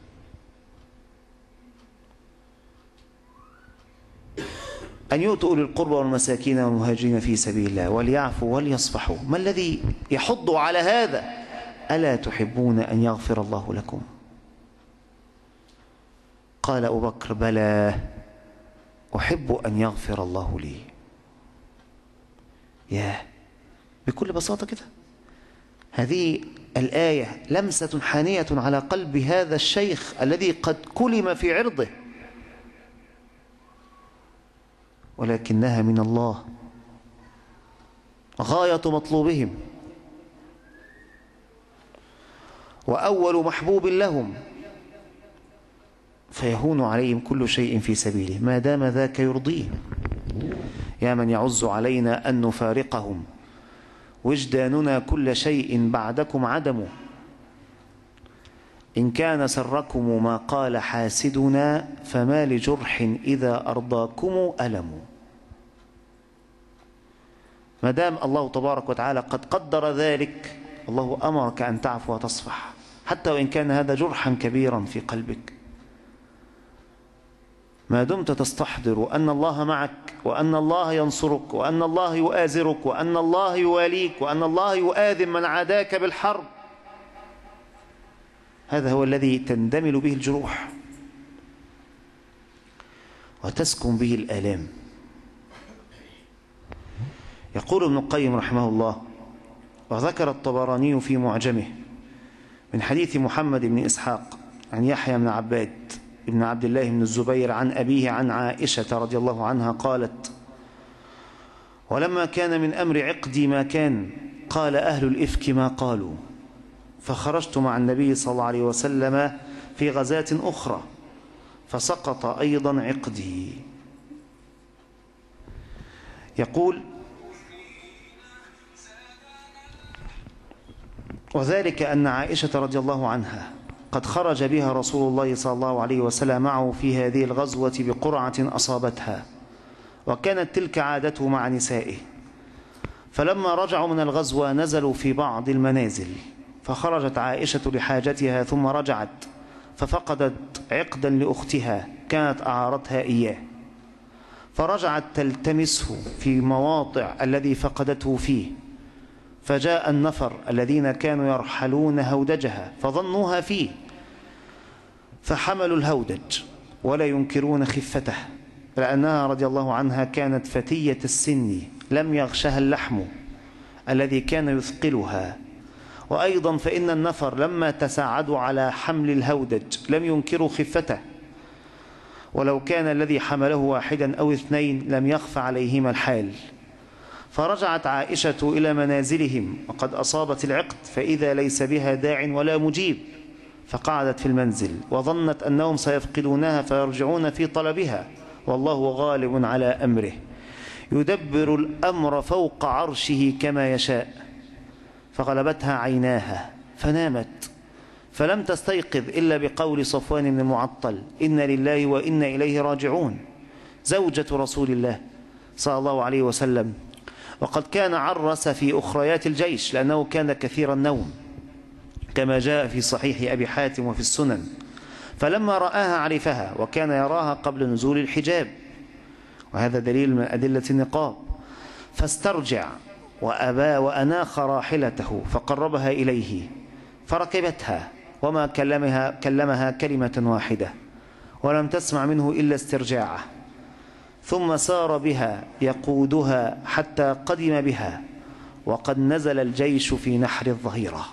أن يؤتوا أولي القربى والمساكين والمهاجرين في سبيل الله وليعفوا وليصفحوا. ما الذي يحض على هذا؟ ألا تحبون أن يغفر الله لكم؟ قال أبو بكر: بلى، أحب أن يغفر الله لي. ياه، بكل بساطة كده هذه الآية لمسة حانية على قلب هذا الشيخ الذي قد كلم في عرضه، ولكنها من الله غاية مطلوبهم وأول محبوب لهم، فيهون عليهم كل شيء في سبيله ما دام ذاك يرضيه. يا من يعز علينا أن نفارقهم، وجداننا كل شيء بعدكم عدم. إن كان سركم ما قال حاسدنا فما لجرح إذا أرضاكم ألم. ما دام الله تبارك وتعالى قد قدر ذلك، الله أمرك أن تعفو وتصفح، حتى وإن كان هذا جرحا كبيرا في قلبك. ما دمت تستحضر أن الله معك، وأن الله ينصرك، وأن الله يؤازرك، وأن الله يواليك، وأن الله يؤاذن من عاداك بالحرب، هذا هو الذي تندمل به الجروح وتسكن به الآلام. يقول ابن القيم رحمه الله: وذكر الطبراني في معجمه من حديث محمد بن إسحاق عن يحيى بن عباد ابن عبد الله بن الزبير عن أبيه عن عائشة رضي الله عنها قالت: ولما كان من أمر عقدي ما كان، قال أهل الإفك ما قالوا، فخرجت مع النبي صلى الله عليه وسلم في غزاة أخرى فسقط أيضا عقدي. يقول: وذلك أن عائشة رضي الله عنها قد خرج بها رسول الله صلى الله عليه وسلم معه في هذه الغزوة بقرعة أصابتها، وكانت تلك عادته مع نسائه. فلما رجعوا من الغزوة نزلوا في بعض المنازل، فخرجت عائشة لحاجتها ثم رجعت ففقدت عقدا لأختها كانت أعارتها إياه، فرجعت تلتمسه في مواضع الذي فقدته فيه، فجاء النفر الذين كانوا يرحلون هودجها فظنوها فيه، فحملوا الهودج ولا ينكرون خفته، لأنها رضي الله عنها كانت فتية السن لم يغشها اللحم الذي كان يثقلها. وأيضا فإن النفر لما تساعدوا على حمل الهودج لم ينكروا خفته، ولو كان الذي حمله واحدا أو اثنين لم يخف عليهما الحال. فرجعت عائشة إلى منازلهم وقد أصابت العقد، فإذا ليس بها داع ولا مجيب، فقعدت في المنزل وظنت أنهم سيفقدونها فيرجعون في طلبها، والله غالب على أمره يدبر الأمر فوق عرشه كما يشاء. فغلبتها عيناها فنامت، فلم تستيقظ إلا بقول صفوان بن المعطل: إن لله وإنا إليه راجعون، زوجة رسول الله صلى الله عليه وسلم، وقد كان عرس في أخريات الجيش لأنه كان كثير النوم كما جاء في صحيح أبي حاتم وفي السنن. فلما رآها عرفها، وكان يراها قبل نزول الحجاب، وهذا دليل من أدلة النقاب، فاسترجع وأبى وأناخ راحلته فقربها إليه فركبتها، وما كلمها كلمة واحدة، ولم تسمع منه إلا استرجاعه، ثم سار بها يقودها حتى قدم بها، وقد نزل الجيش في نحر الظهيرة.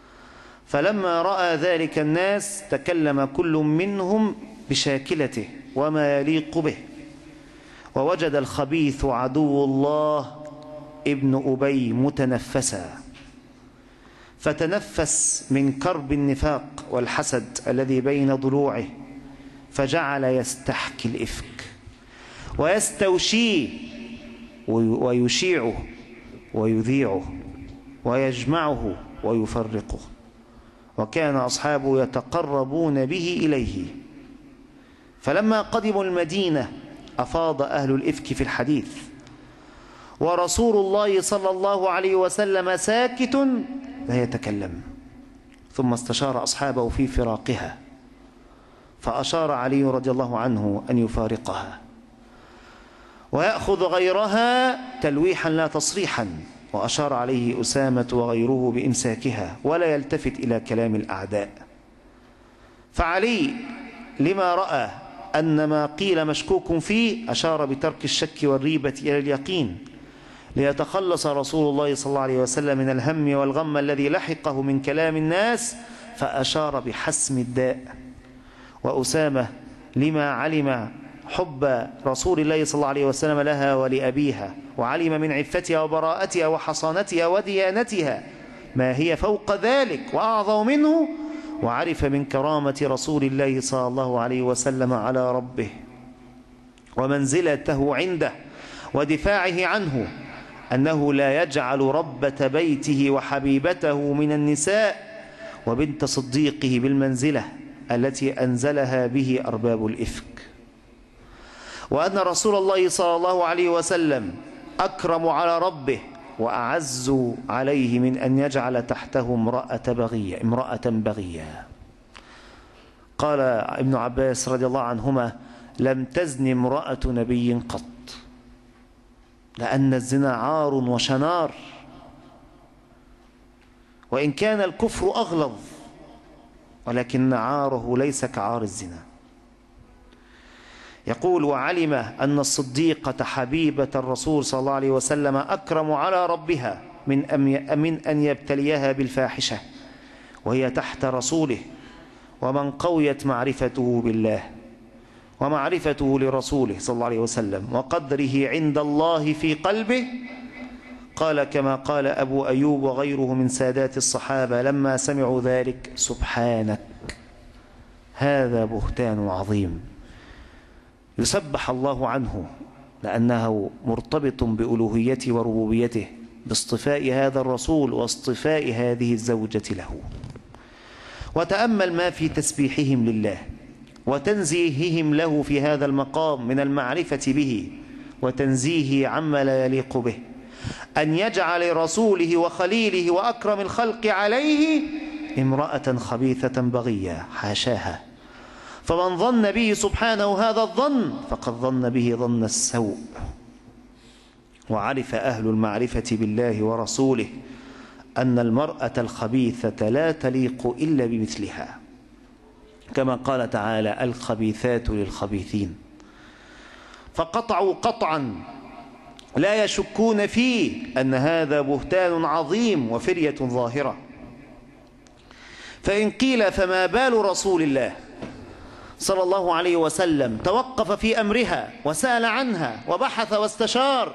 فلما رأى ذلك الناس تكلم كل منهم بشاكلته وما يليق به، ووجد الخبيث عدو الله ابن أبي متنفسا، فتنفس من كرب النفاق والحسد الذي بين ضلوعه، فجعل يستحكي الإفك ويستوشيه ويشيعه ويذيعه ويجمعه ويفرقه، وكان أصحابه يتقربون به إليه. فلما قدموا المدينة أفاض أهل الإفك في الحديث، ورسول الله صلى الله عليه وسلم ساكت لا يتكلم، ثم استشار أصحابه في فراقها، فأشار علي رضي الله عنه أن يفارقها ويأخذ غيرها تلويحا لا تصريحا، وأشار عليه أسامة وغيره بإمساكها ولا يلتفت إلى كلام الأعداء. فعلي لما رأى أن ما قيل مشكوك فيه أشار بترك الشك والريبة إلى اليقين، ليتخلص رسول الله صلى الله عليه وسلم من الهم والغم الذي لحقه من كلام الناس، فأشار بحسم الداء. وأسامة لما علم حب رسول الله صلى الله عليه وسلم لها ولأبيها، وعلم من عفتها وبراءتها وحصانتها وديانتها ما هي فوق ذلك وأعظم منه، وعرف من كرامة رسول الله صلى الله عليه وسلم على ربه ومنزلته عنده ودفاعه عنه، أنه لا يجعل ربة بيته وحبيبته من النساء وبنت صديقه بالمنزلة التي أنزلها به أرباب الإفك، وأن رسول الله صلى الله عليه وسلم أكرم على ربه وأعز عليه من أن يجعل تحته امرأة بغية. قال ابن عباس رضي الله عنهما: لم تزن امرأة نبي قط، لأن الزنا عار وشنار، وإن كان الكفر أغلظ ولكن عاره ليس كعار الزنا. يقول: وعلم أن الصديقة حبيبة الرسول صلى الله عليه وسلم أكرم على ربها من أن يبتليها بالفاحشة وهي تحت رسوله، ومن قويت معرفته بالله ومعرفته لرسوله صلى الله عليه وسلم وقدره عند الله في قلبه، قال كما قال أبو أيوب وغيره من سادات الصحابة لما سمعوا ذلك: سبحانك، هذا بهتان عظيم. يسبح الله عنه لأنه مرتبط بألوهيته وربوبيته باصطفاء هذا الرسول واصطفاء هذه الزوجة له. وتأمل ما في تسبيحهم لله وتنزيههم له في هذا المقام من المعرفة به وتنزيهه عما لا يليق به، أن يجعل رسوله وخليله وأكرم الخلق عليه امرأة خبيثة بغية، حاشاها. فمن ظن به سبحانه هذا الظن فقد ظن به ظن السوء. وعرف أهل المعرفة بالله ورسوله أن المرأة الخبيثة لا تليق إلا بمثلها، كما قال تعالى: الخبيثات للخبيثين. فقطعوا قطعا لا يشكون فيه أن هذا بهتان عظيم وفرية ظاهرة. فإن قيل فما بال رسول الله صلى الله عليه وسلم توقف في أمرها وسأل عنها وبحث واستشار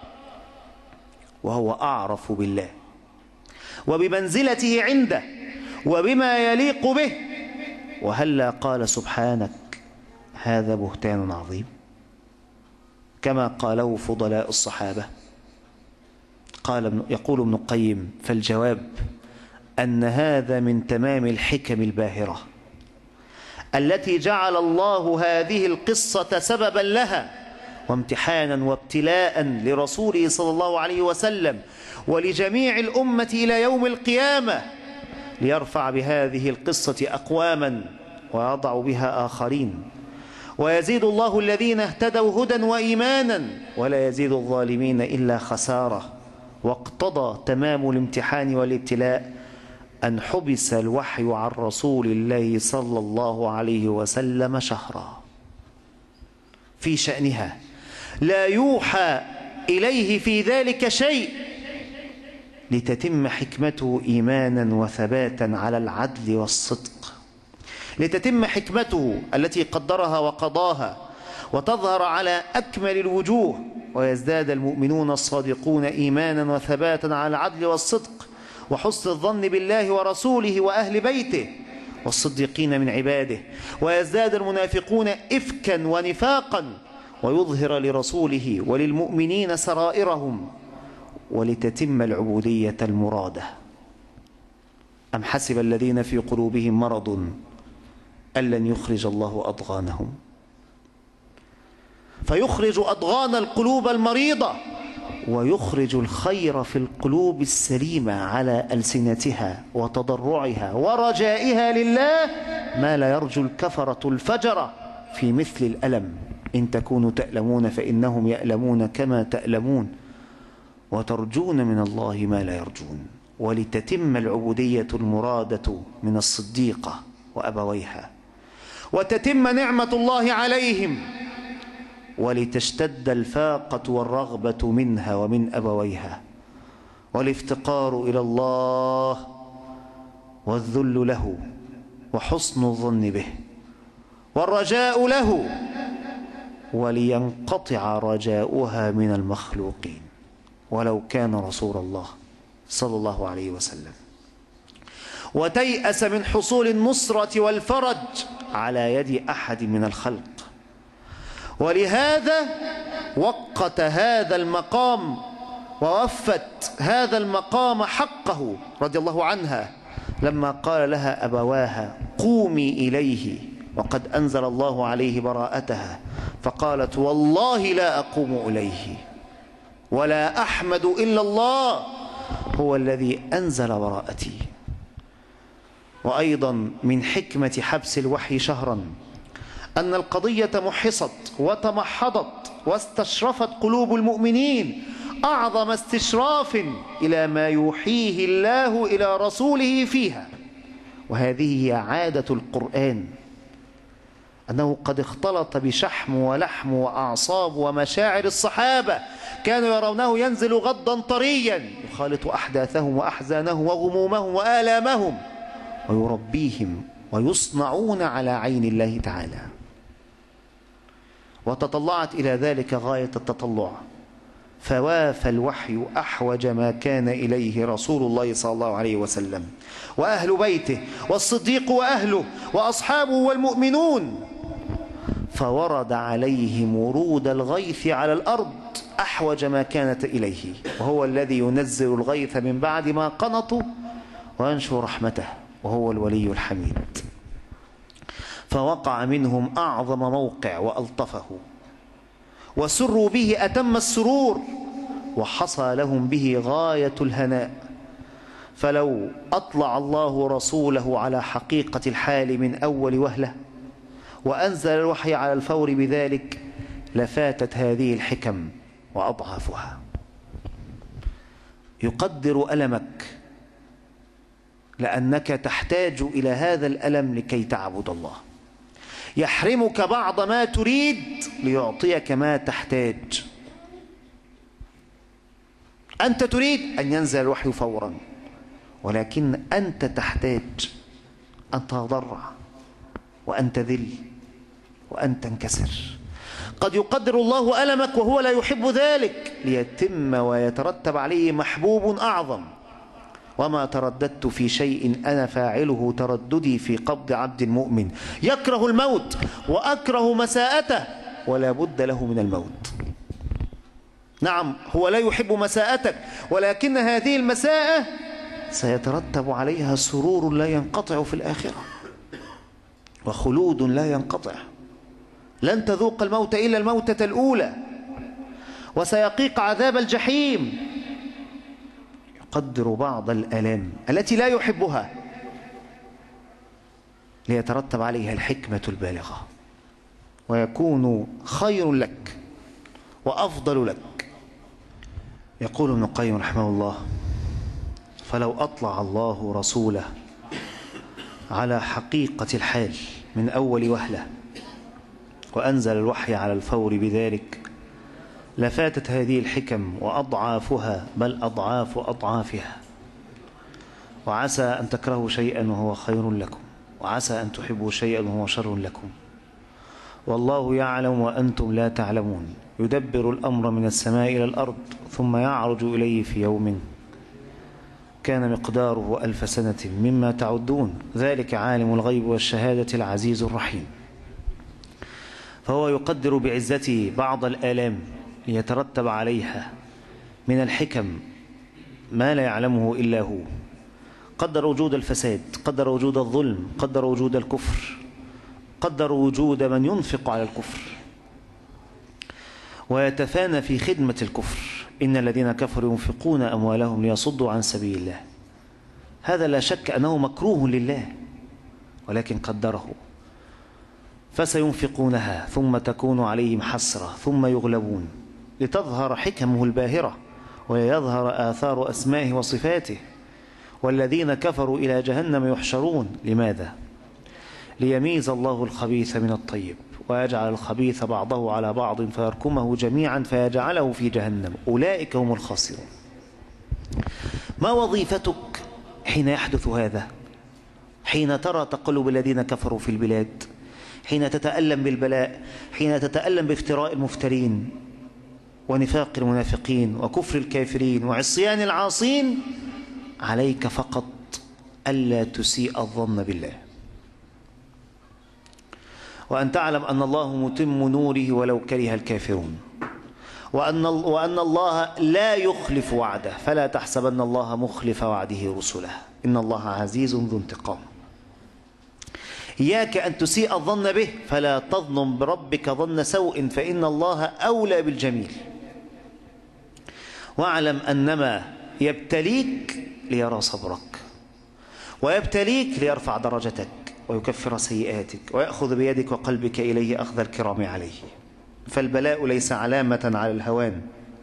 وهو أعرف بالله وبمنزلته عنده وبما يليق به، وهلا قال: سبحانك، هذا بهتان عظيم، كما قاله فضلاء الصحابة. يقول ابن القيم: فالجواب أن هذا من تمام الحكم الباهرة التي جعل الله هذه القصة سببا لها وامتحانا وابتلاء لرسوله صلى الله عليه وسلم ولجميع الأمة إلى يوم القيامة، ليرفع بهذه القصة أقواما ويضع بها آخرين، ويزيد الله الذين اهتدوا هدى وإيمانا ولا يزيد الظالمين إلا خسارة. واقتضى تمام الامتحان والابتلاء أن حبس الوحي عن رسول الله صلى الله عليه وسلم شهرا في شأنها، لا يوحى إليه في ذلك شيء، لتتم حكمته إيمانا وثباتا على العدل والصدق، لتتم حكمته التي قدرها وقضاها وتظهر على أكمل الوجوه، ويزداد المؤمنون الصادقون إيمانا وثباتا على العدل والصدق وحسن الظن بالله ورسوله وأهل بيته والصديقين من عباده، ويزداد المنافقون إفكا ونفاقا، ويظهر لرسوله وللمؤمنين سرائرهم، ولتتم العبودية المرادة. أم حسب الذين في قلوبهم مرض أن لن يخرج الله أضغانهم، فيخرج أضغان القلوب المريضة ويخرج الخير في القلوب السليمة على ألسنتها وتضرعها ورجائها لله ما لا يرجو الكفرة الفجرة في مثل الألم. إن تكونوا تألمون فإنهم يألمون كما تألمون وترجون من الله ما لا يرجون. ولتتم العبودية المرادة من الصديقة وأبويها، وتتم نعمة الله عليهم، ولتشتد الفاقة والرغبة منها ومن أبويها، والافتقار إلى الله والذل له وحسن الظن به والرجاء له، ولينقطع رجاؤها من المخلوقين ولو كان رسول الله صلى الله عليه وسلم، وتيأس من حصول النصرة والفرج على يد أحد من الخلق. ولهذا وقت هذا المقام ووفت هذا المقام حقه رضي الله عنها لما قال لها أبواها قومي إليه وقد أنزل الله عليه براءتها، فقالت والله لا أقوم إليه ولا أحمد إلا الله هو الذي أنزل براءتي. وأيضا من حكمة حبس الوحي شهرا أن القضية محصت وتمحضت واستشرفت قلوب المؤمنين أعظم استشراف إلى ما يوحيه الله إلى رسوله فيها. وهذه هي عادة القرآن، أنه قد اختلط بشحم ولحم وأعصاب ومشاعر الصحابة، كانوا يرونه ينزل غضا طريا يخالط أحداثهم وأحزانهم وغمومهم وآلامهم ويربيهم ويصنعون على عين الله تعالى. وتطلعت إلى ذلك غاية التطلع، فوافى الوحي أحوج ما كان إليه رسول الله صلى الله عليه وسلم وأهل بيته والصديق وأهله وأصحابه والمؤمنون، فورد عليهم ورود الغيث على الأرض أحوج ما كانت إليه، وهو الذي ينزل الغيث من بعد ما قنطوا وينشر رحمته، وهو الولي الحميد. فوقع منهم أعظم موقع وألطفه، وسروا به أتم السرور، وحصى لهم به غاية الهناء. فلو أطلع الله رسوله على حقيقة الحال من أول وهلة وأنزل الوحي على الفور بذلك لفاتت هذه الحكم وأضعافها. يقدر ألمك لأنك تحتاج إلى هذا الألم لكي تعبد الله، يحرمك بعض ما تريد ليعطيك ما تحتاج. أنت تريد أن ينزل الوحي فورا، ولكن أنت تحتاج أن تضرع وأن تذل وأن تنكسر. قد يقدر الله ألمك وهو لا يحب ذلك ليتم ويترتب عليه محبوب أعظم. وما ترددت في شيء أنا فاعله ترددي في قبض عبد مؤمن يكره الموت وأكره مساءته ولا بد له من الموت. نعم هو لا يحب مساءتك، ولكن هذه المساءة سيترتب عليها سرور لا ينقطع في الآخرة وخلود لا ينقطع. لن تذوق الموت إلا الموتة الأولى، وسيقيق عذاب الجحيم. يقدر بعض الآلام التي لا يحبها ليترتب عليها الحكمة البالغة ويكون خير لك وأفضل لك. يقول ابن القيم رحمه الله: فلو أطلع الله رسوله على حقيقة الحال من أول وهلة وأنزل الوحي على الفور بذلك لفاتت هذه الحكم وأضعافها، بل أضعاف أضعافها. وعسى أن تكرهوا شيئا وهو خير لكم، وعسى أن تحبوا شيئا وهو شر لكم، والله يعلم وأنتم لا تعلمون، يدبر الأمر من السماء إلى الأرض ثم يعرج إليه في يوم كان مقداره 1000 سنة مما تعدون، ذلك عالم الغيب والشهادة العزيز الرحيم. فهو يقدر بعزته بعض الآلام ليترتب عليها من الحكم ما لا يعلمه إلا هو. قدر وجود الفساد، قدر وجود الظلم، قدر وجود الكفر، قدر وجود من ينفق على الكفر ويتفانى في خدمة الكفر. إن الذين كفروا ينفقون أموالهم ليصدوا عن سبيل الله. هذا لا شك أنه مكروه لله، ولكن قدره. فسينفقونها ثم تكون عليهم حسرة ثم يغلبون لتظهر حكمه الباهرة ويظهر آثار أسمائه وصفاته. والذين كفروا إلى جهنم يحشرون. لماذا؟ ليميز الله الخبيث من الطيب ويجعل الخبيث بعضه على بعض فيركمه جميعا فيجعله في جهنم، أولئك هم الخاسرون. ما وظيفتك حين يحدث هذا؟ حين ترى تقلب الذين كفروا في البلاد، حين تتألم بالبلاء، حين تتألم بافتراء المفترين ونفاق المنافقين وكفر الكافرين وعصيان العاصين، عليك فقط ألا تسيء الظن بالله، وأن تعلم أن الله متم نوره ولو كره الكافرون. وأن الله لا يخلف وعده، فلا تحسبن الله مخلف وعده رسله، إن الله عزيز ذو انتقام. إياك أن تسيء الظن به، فلا تظن بربك ظن سوء، فإن الله أولى بالجميل. واعلم أنما يبتليك ليرى صبرك، ويبتليك ليرفع درجتك ويكفر سيئاتك ويأخذ بيدك وقلبك إليه أخذ الكرام عليه. فالبلاء ليس علامة على الهوان،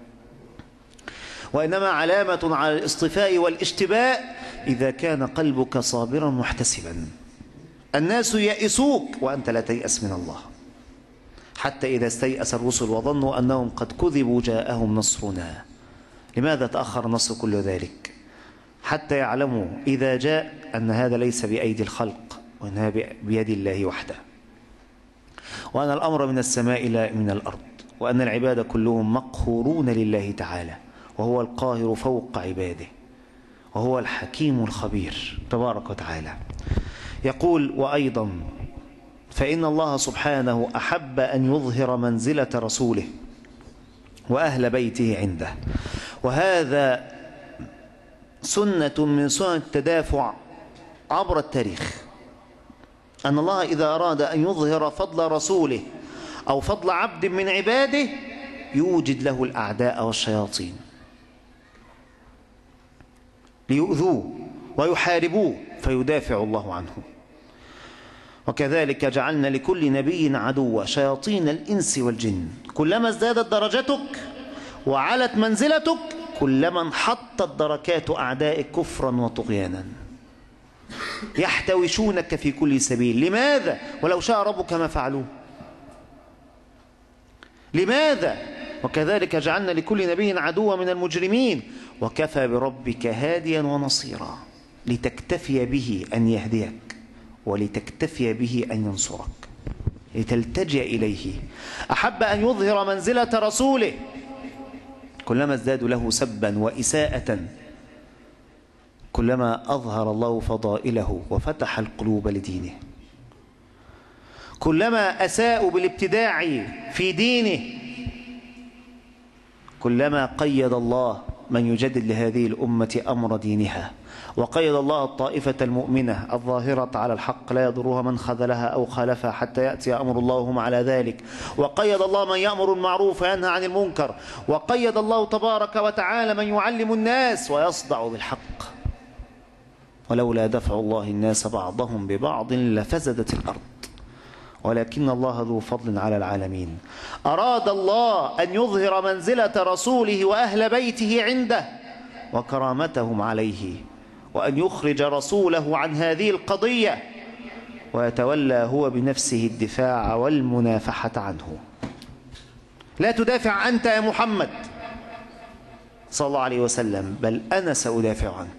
وإنما علامة على الاصطفاء والاشتباء إذا كان قلبك صابرا محتسبا. الناس يئسوك وأنت لا تيأس من الله، حتى إذا استيأس الرسل وظنوا أنهم قد كذبوا جاءهم نصرنا. لماذا تأخر نصر كل ذلك؟ حتى يعلموا إذا جاء أن هذا ليس بأيدي الخلق، وأنها بيد الله وحده، وأن الأمر من السماء لا من الأرض، وأن العباد كلهم مقهورون لله تعالى، وهو القاهر فوق عباده، وهو الحكيم الخبير تبارك وتعالى. يقول: وأيضا فإن الله سبحانه أحب أن يظهر منزلة رسوله وأهل بيته عنده، وهذا سنة من سنن التدافع عبر التاريخ، أن الله إذا أراد أن يظهر فضل رسوله أو فضل عبد من عباده يوجد له الأعداء والشياطين ليؤذوه ويحاربوه فيدافع الله عنه. وكذلك جعلنا لكل نبي عدوا شياطين الإنس والجن. كلما ازدادت درجتك وعلت منزلتك كلما انحطت دركات أعدائك كفرا وطغيانا، يحتوشونك في كل سبيل. لماذا؟ ولو شاء ربك ما فعلوه. لماذا؟ وكذلك جعلنا لكل نبي عدوا من المجرمين، وكفى بربك هاديا ونصيرا، لتكتفي به أن يهديك، ولتكتفي به أن ينصرك، لتلتجئ إليه. أحب أن يظهر منزلة رسوله، كلما ازدادوا له سبا وإساءة كلما أظهر الله فضائله وفتح القلوب لدينه. كلما أساءوا بالابتداع في دينه كلما قيد الله من يجدد لهذه الأمة أمر دينها، وقيد الله الطائفة المؤمنة الظاهرة على الحق لا يضرها من خذلها أو خالفها حتى يأتي أمر الله وهم على ذلك، وقيد الله من يأمر المعروف وينهى عن المنكر، وقيد الله تبارك وتعالى من يعلم الناس ويصدع بالحق. ولولا دفع الله الناس بعضهم ببعض لفسدت الأرض ولكن الله ذو فضل على العالمين. أراد الله أن يظهر منزلة رسوله وأهل بيته عنده وكرامتهم عليه، وأن يخرج رسوله عن هذه القضية ويتولى هو بنفسه الدفاع والمنافحة عنه. لا تدافع أنت يا محمد صلى الله عليه وسلم، بل أنا سأدافع عنك.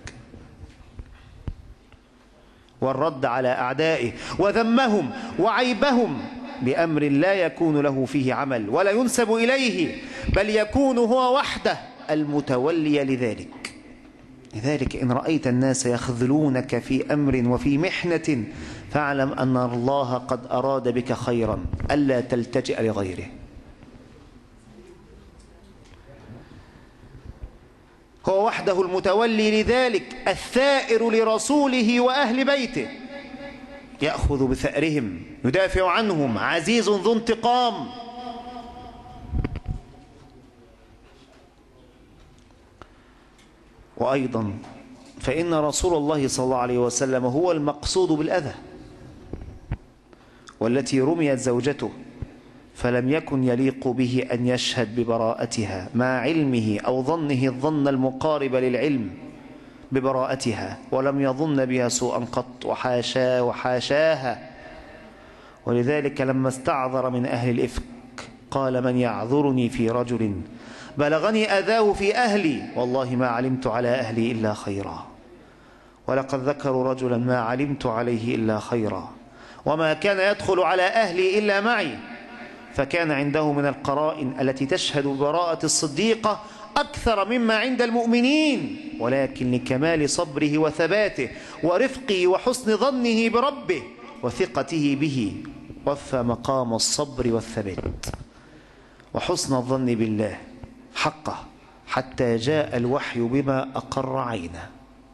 والرد على أعدائه وذمهم وعيبهم بأمر لا يكون له فيه عمل ولا ينسب إليه، بل يكون هو وحده المتولي لذلك. لذلك إن رأيت الناس يخذلونك في أمر وفي محنة فاعلم أن الله قد أراد بك خيرا، ألا تلتجئ لغيره. هو وحده المتولي لذلك، الثائر لرسوله وأهل بيته، يأخذ بثأرهم، يدافع عنهم، عزيز ذو انتقام. وأيضا فإن رسول الله صلى الله عليه وسلم هو المقصود بالأذى، والتي رميت زوجته فلم يكن يليق به أن يشهد ببراءتها مع علمه أو ظنه الظن المقارب للعلم ببراءتها، ولم يظن بها سوءا قط، وحاشاها. ولذلك لما استعذر من أهل الإفك قال: من يعذرني في رجل بلغني أذاه في أهلي والله ما علمت على أهلي إلا خيرا. ولقد ذكروا رجلا ما علمت عليه إلا خيرا، وما كان يدخل على أهلي إلا معي. فكان عنده من القرائن التي تشهد ببراءة الصديقة أكثر مما عند المؤمنين، ولكن لكمال صبره وثباته ورفقه وحسن ظنه بربه وثقته به وفى مقام الصبر والثبات وحسن الظن بالله حقه حتى جاء الوحي بما أقر عينه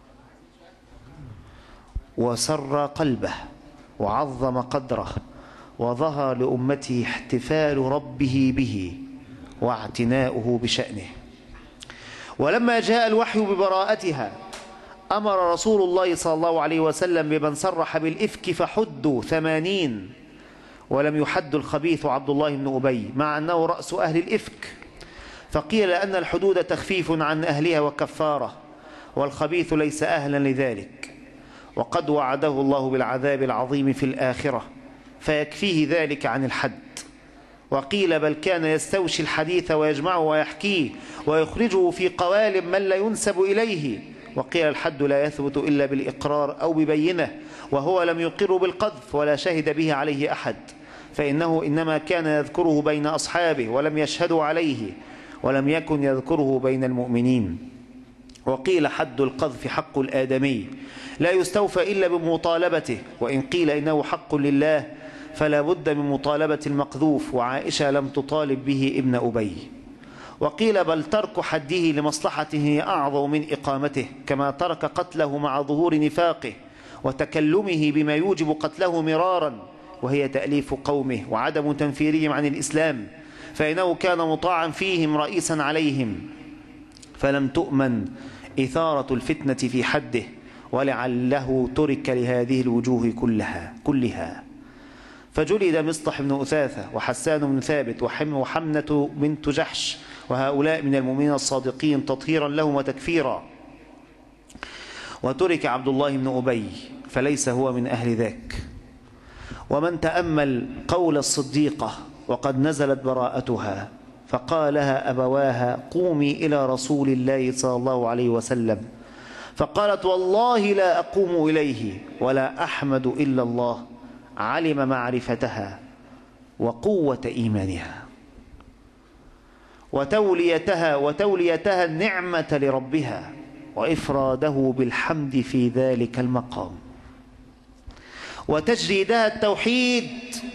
وسر قلبه وعظم قدره، وظهر لأمته احتفال ربه به واعتناؤه بشأنه. ولما جاء الوحي ببراءتها أمر رسول الله صلى الله عليه وسلم بمن صرح بالإفك فحدوا 80، ولم يحد الخبيث عبد الله بن أبي مع أنه رأس أهل الإفك، فقيل أن الحدود تخفيف عن أهلها وكفارة، والخبيث ليس أهلا لذلك، وقد وعده الله بالعذاب العظيم في الآخرة فيكفيه ذلك عن الحد. وقيل بل كان يستوشي الحديث ويجمعه ويحكيه ويخرجه في قوالب من لا ينسب إليه. وقيل الحد لا يثبت إلا بالإقرار أو ببينة، وهو لم يقر بالقذف ولا شهد به عليه أحد، فإنه إنما كان يذكره بين أصحابه ولم يشهدوا عليه، ولم يكن يذكره بين المؤمنين. وقيل حد القذف حق الآدمي لا يستوفى إلا بمطالبته، وإن قيل إنه حق لله فلا بد من مطالبة المقذوف، وعائشة لم تطالب به ابن أبي. وقيل بل ترك حده لمصلحته أعظم من إقامته، كما ترك قتله مع ظهور نفاقه وتكلمه بما يوجب قتله مرارا، وهي تأليف قومه وعدم تنفيرهم عن الإسلام، فإنه كان مطاعا فيهم رئيسا عليهم، فلم تؤمن إثارة الفتنة في حده، ولعله ترك لهذه الوجوه كلها. فجلد مصطح بن أثاثة وحسان بن ثابت وحمنة بنت جحش، وهؤلاء من المؤمنين الصادقين تطهيرا لهم وتكفيرا. وترك عبد الله بن أبي فليس هو من أهل ذاك. ومن تأمل قول الصديقة وقد نزلت براءتها فقالها أبواها قومي إلى رسول الله صلى الله عليه وسلم، فقالت والله لا أقوم إليه ولا أحمد إلا الله، علم معرفتها وقوة إيمانها وتوليتها النعمة لربها وإفراده بالحمد في ذلك المقام، وتجريدها التوحيد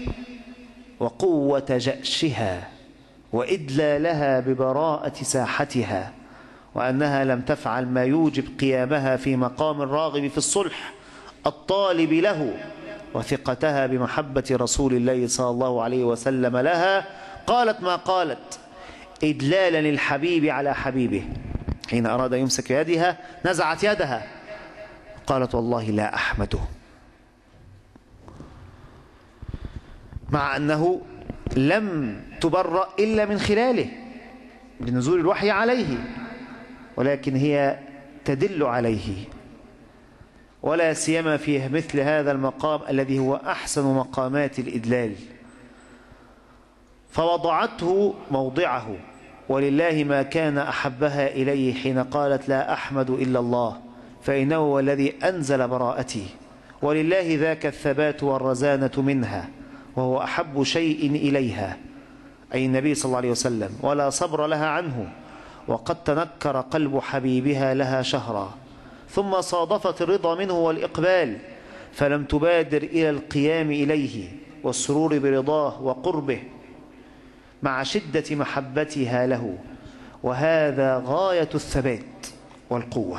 وقوة جأشها وإدلالها ببراءة ساحتها، وأنها لم تفعل ما يوجب قيامها في مقام الراغب في الصلح الطالب له، وثقتها بمحبة رسول الله صلى الله عليه وسلم لها. قالت ما قالت إدلالا للحبيب على حبيبه، حين أراد يمسك يدها نزعت يدها قالت والله لا أحمده، مع أنه لم تبرأ إلا من خلاله بنزول الوحي عليه، ولكن هي تدل عليه، ولا سيما في مثل هذا المقام الذي هو أحسن مقامات الإدلال، فوضعته موضعه، ولله ما كان أحبها إليه حين قالت لا أحمد إلا الله، فإنه هو الذي أنزل براءتي، ولله ذاك الثبات والرزانة منها، وهو أحب شيء إليها أي النبي صلى الله عليه وسلم، ولا صبر لها عنه، وقد تنكر قلب حبيبها لها شهرا، ثم صادفت الرضا منه والإقبال، فلم تبادر إلى القيام إليه والسرور برضاه وقربه مع شدة محبتها له، وهذا غاية الثبات والقوة.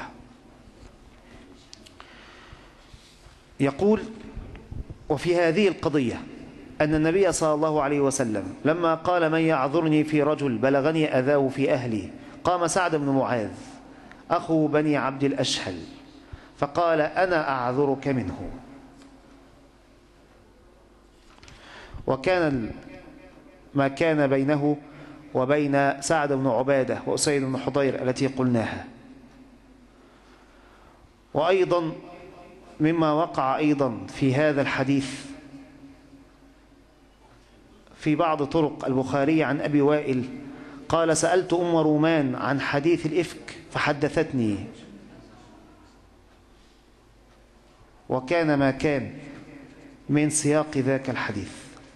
يقول وفي هذه القضية أن النبي صلى الله عليه وسلم لما قال من يعذرني في رجل بلغني أذاه في أهلي، قام سعد بن معاذ أخو بني عبد الأشهل فقال أنا أعذرك منه. وكان ما كان بينه وبين سعد بن عبادة وأسيد بن حضير التي قلناها. وأيضا مما وقع أيضا في هذا الحديث في بعض طرق البخاري عن أبي وائل قال سألت أم رومان عن حديث الإفك فحدثتني، وكان ما كان من سياق ذاك الحديث.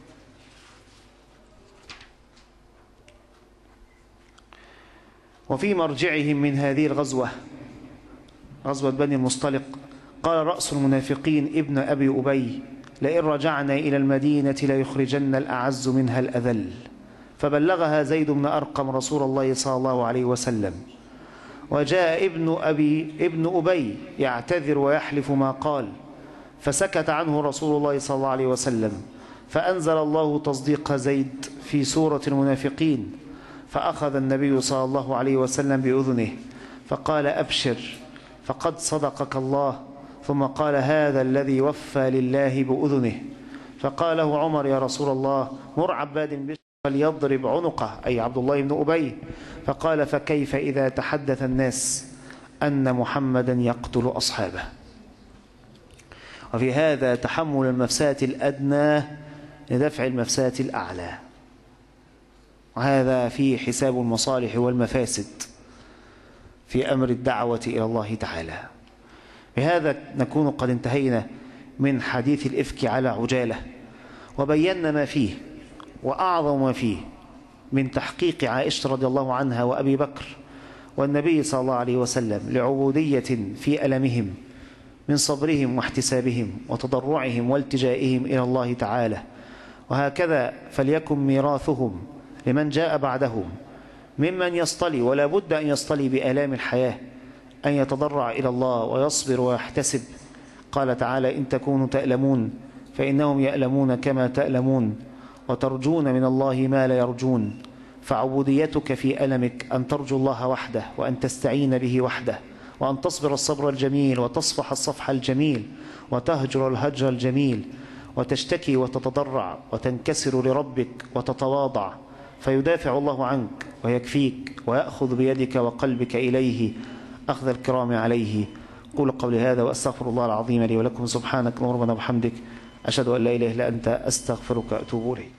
وفي مرجعهم من هذه الغزوة، غزوة بني المصطلق، قال رأس المنافقين ابن أبي أبي لئن رجعنا إلى المدينة ليخرجن الأعز منها الأذل، فبلغها زيد بن أرقم رسول الله صلى الله عليه وسلم. وجاء ابن أبي يعتذر ويحلف ما قال، فسكت عنه رسول الله صلى الله عليه وسلم، فأنزل الله تصديق زيد في سورة المنافقين، فأخذ النبي صلى الله عليه وسلم بأذنه فقال: أبشر فقد صدقك الله. ثم قال: هذا الذي وفى لله بأذنه. فقال له عمر: يا رسول الله، مر عباد بن فليضرب عنقه، أي عبد الله بن أبي. فقال: فكيف إذا تحدث الناس أن محمدا يقتل أصحابه؟ وفي هذا تحمل المفسدة الأدنى لدفع المفسدة الأعلى، وهذا فيه حساب المصالح والمفاسد في أمر الدعوة إلى الله تعالى. بهذا نكون قد انتهينا من حديث الإفك على عجالة، وبينا ما فيه وأعظم ما فيه من تحقيق عائشة رضي الله عنها وأبي بكر والنبي صلى الله عليه وسلم لعبودية في ألمهم من صبرهم واحتسابهم وتضرعهم والتجائهم إلى الله تعالى. وهكذا فليكن ميراثهم لمن جاء بعدهم ممن يصطلي، ولا بد أن يصطلي بآلام الحياة، أن يتضرع إلى الله ويصبر ويحتسب. قال تعالى: إن تكونوا تألمون فإنهم يألمون كما تألمون وترجون من الله ما لا يرجون. فعبوديتك في ألمك أن ترجو الله وحده، وأن تستعين به وحده، وأن تصبر الصبر الجميل، وتصفح الصفح الجميل، وتهجر الهجر الجميل، وتشتكي وتتضرع وتنكسر لربك وتتواضع، فيدافع الله عنك ويكفيك ويأخذ بيدك وقلبك إليه أخذ الكرام عليه. قول قولي هذا وأستغفر الله العظيم لي ولكم. سبحانك اللهم ربنا وبحمدك، أشهد أن لا إله إلا أنت، أستغفرك وأتوب إليك.